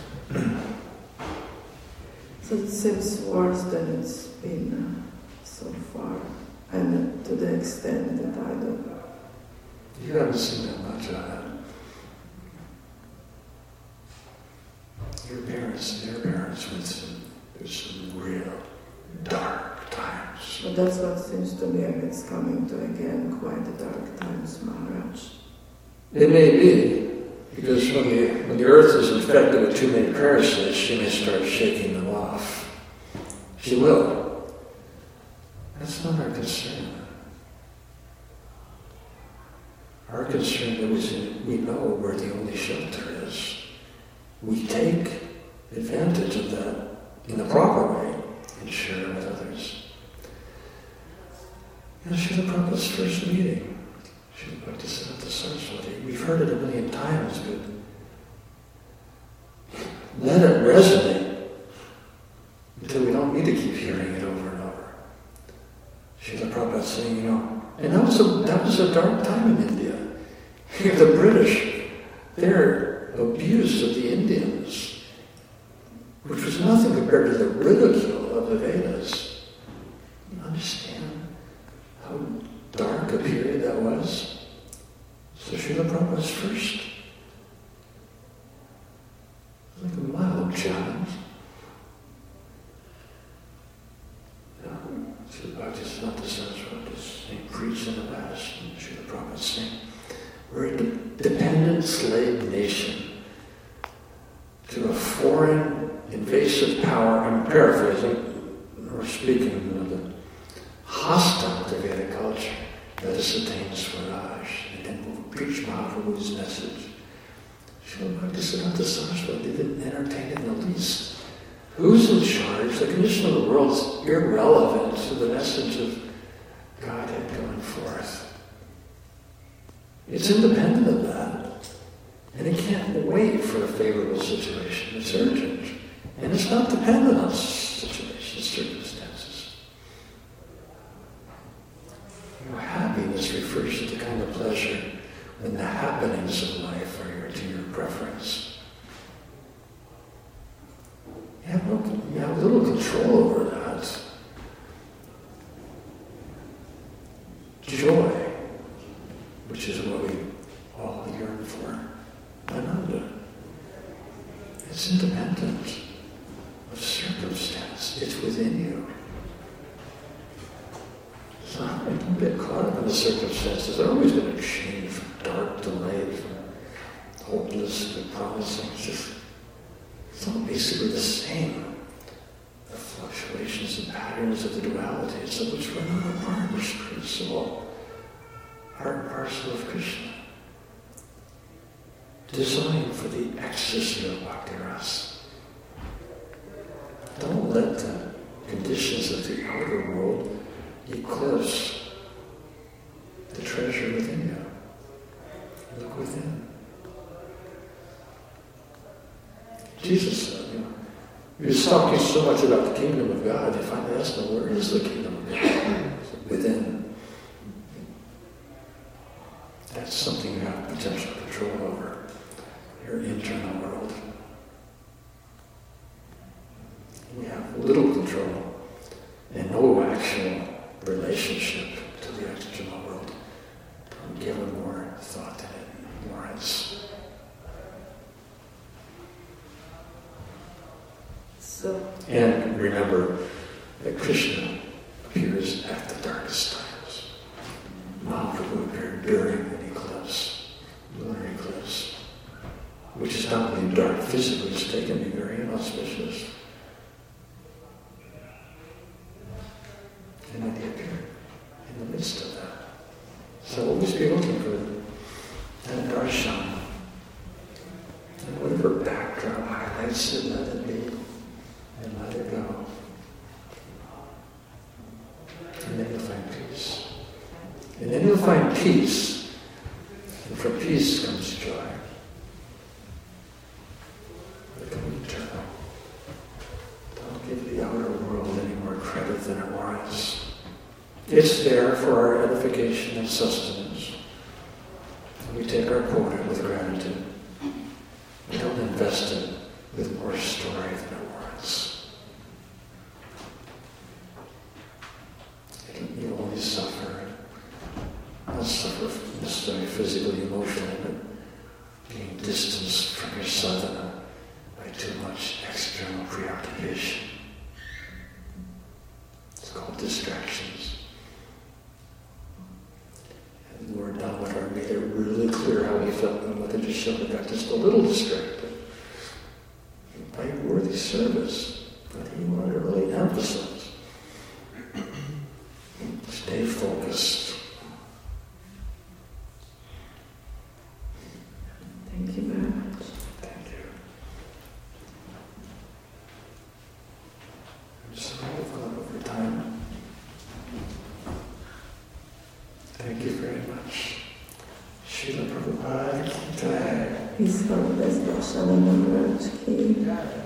so it seems worse than it's been uh, so far, and to the extent that I don't. You haven't seen that much of that. Your parents and their parents went through, there's some real dark times. But that's what seems to me like it's coming to again quite the dark times, Maharaj. It may be, because when the, when the earth is infected with too many parasites, she may start shaking them off. She will. That's not our concern. Our concern is that we know where the only shelter is. We take advantage of that in the proper way and share it with others. You know, Srila Prabhupada's first meeting, Srila Bhaktisiddhanta Saraswati, we've heard it a million times, but let it resonate until we don't need to keep hearing it over and over. Srila Prabhupada saying, you know, and that was a, that was a dark time in India. The British, their abuse of the Indians, which was nothing compared to the ridicule of the Vedas. You understand how dark a period that was? So Srila Prabhupada's first, like a mild challenge. Srila Bhaktisiddhanta Saraswati saying, preach in the West, and Srila Prabhupada saying, we're a de- dependent slave nation to a foreign paraphrasing, or speaking of the hostile to Vedic culture, let us attain Swaraj, and then we'll preach Mahaprabhu's message. Srila Bhaktisiddhanta Saraswati didn't entertain it in the least. Who's in charge? The condition of the world is irrelevant to the message of Godhead going forth. It's independent of that. And it can't wait for a favorable situation. It's urgent. And it's not dependent on situations, circumstances. You know, happiness refers to the kind of pleasure when the happenings of life are your, to your preference. You have, no, you have little control over that. Joy, which is what we all yearn for, Ananda. It's independent of circumstance. It's within you. So don't get caught up in the circumstances. They're always going to change from dark to light, from hopeless to promising. It's just, it's all basically the same. The fluctuations and patterns of the dualities of which we're not a part. We're spirit soul, part and parcel of Krishna, designed for the ecstasy of bhakti rasa. Don't let the conditions of the outer world eclipse the treasure within you. Look within. Jesus said, you know, you're talking so much about the kingdom of God, you finally ask them, where is the kingdom of God? Within. That's something you have potential control over, your internal world. We have little control and no actual relationship to the external world. I'm giving more thought to it, more its. So. And remember that Krishna appears at the darkest times. Mahaprabhu appeared during an eclipse, lunar eclipse, which is not only dark physically, it's taken to be very inauspicious. And then he appeared in the midst of that. So always be looking for that darshan. And whatever backdrop highlights it, let it be. And let it go. And then you'll find peace. And then you'll find peace. And from peace comes joy. Become eternal. Don't give the outer world any more credit than it warrants. It's there for our edification and sustenance. And we take our quota with gratitude. We don't invest it with more story than it warrants. You only suffer, not suffer necessarily physically, emotionally, but being distanced from your sadhana by too much external preoccupation. It's called distractions. And Lord Damodar made it really clear how he felt when Mother Yashoda got just a little distracted by worthy service, but he wanted to really emphasize. Stay focused. Thank you very much. Thank you. I'm just grateful over time. Thank you very much. Srila Prabhupada ki jai. His Holiness Darshanam Maharaj ki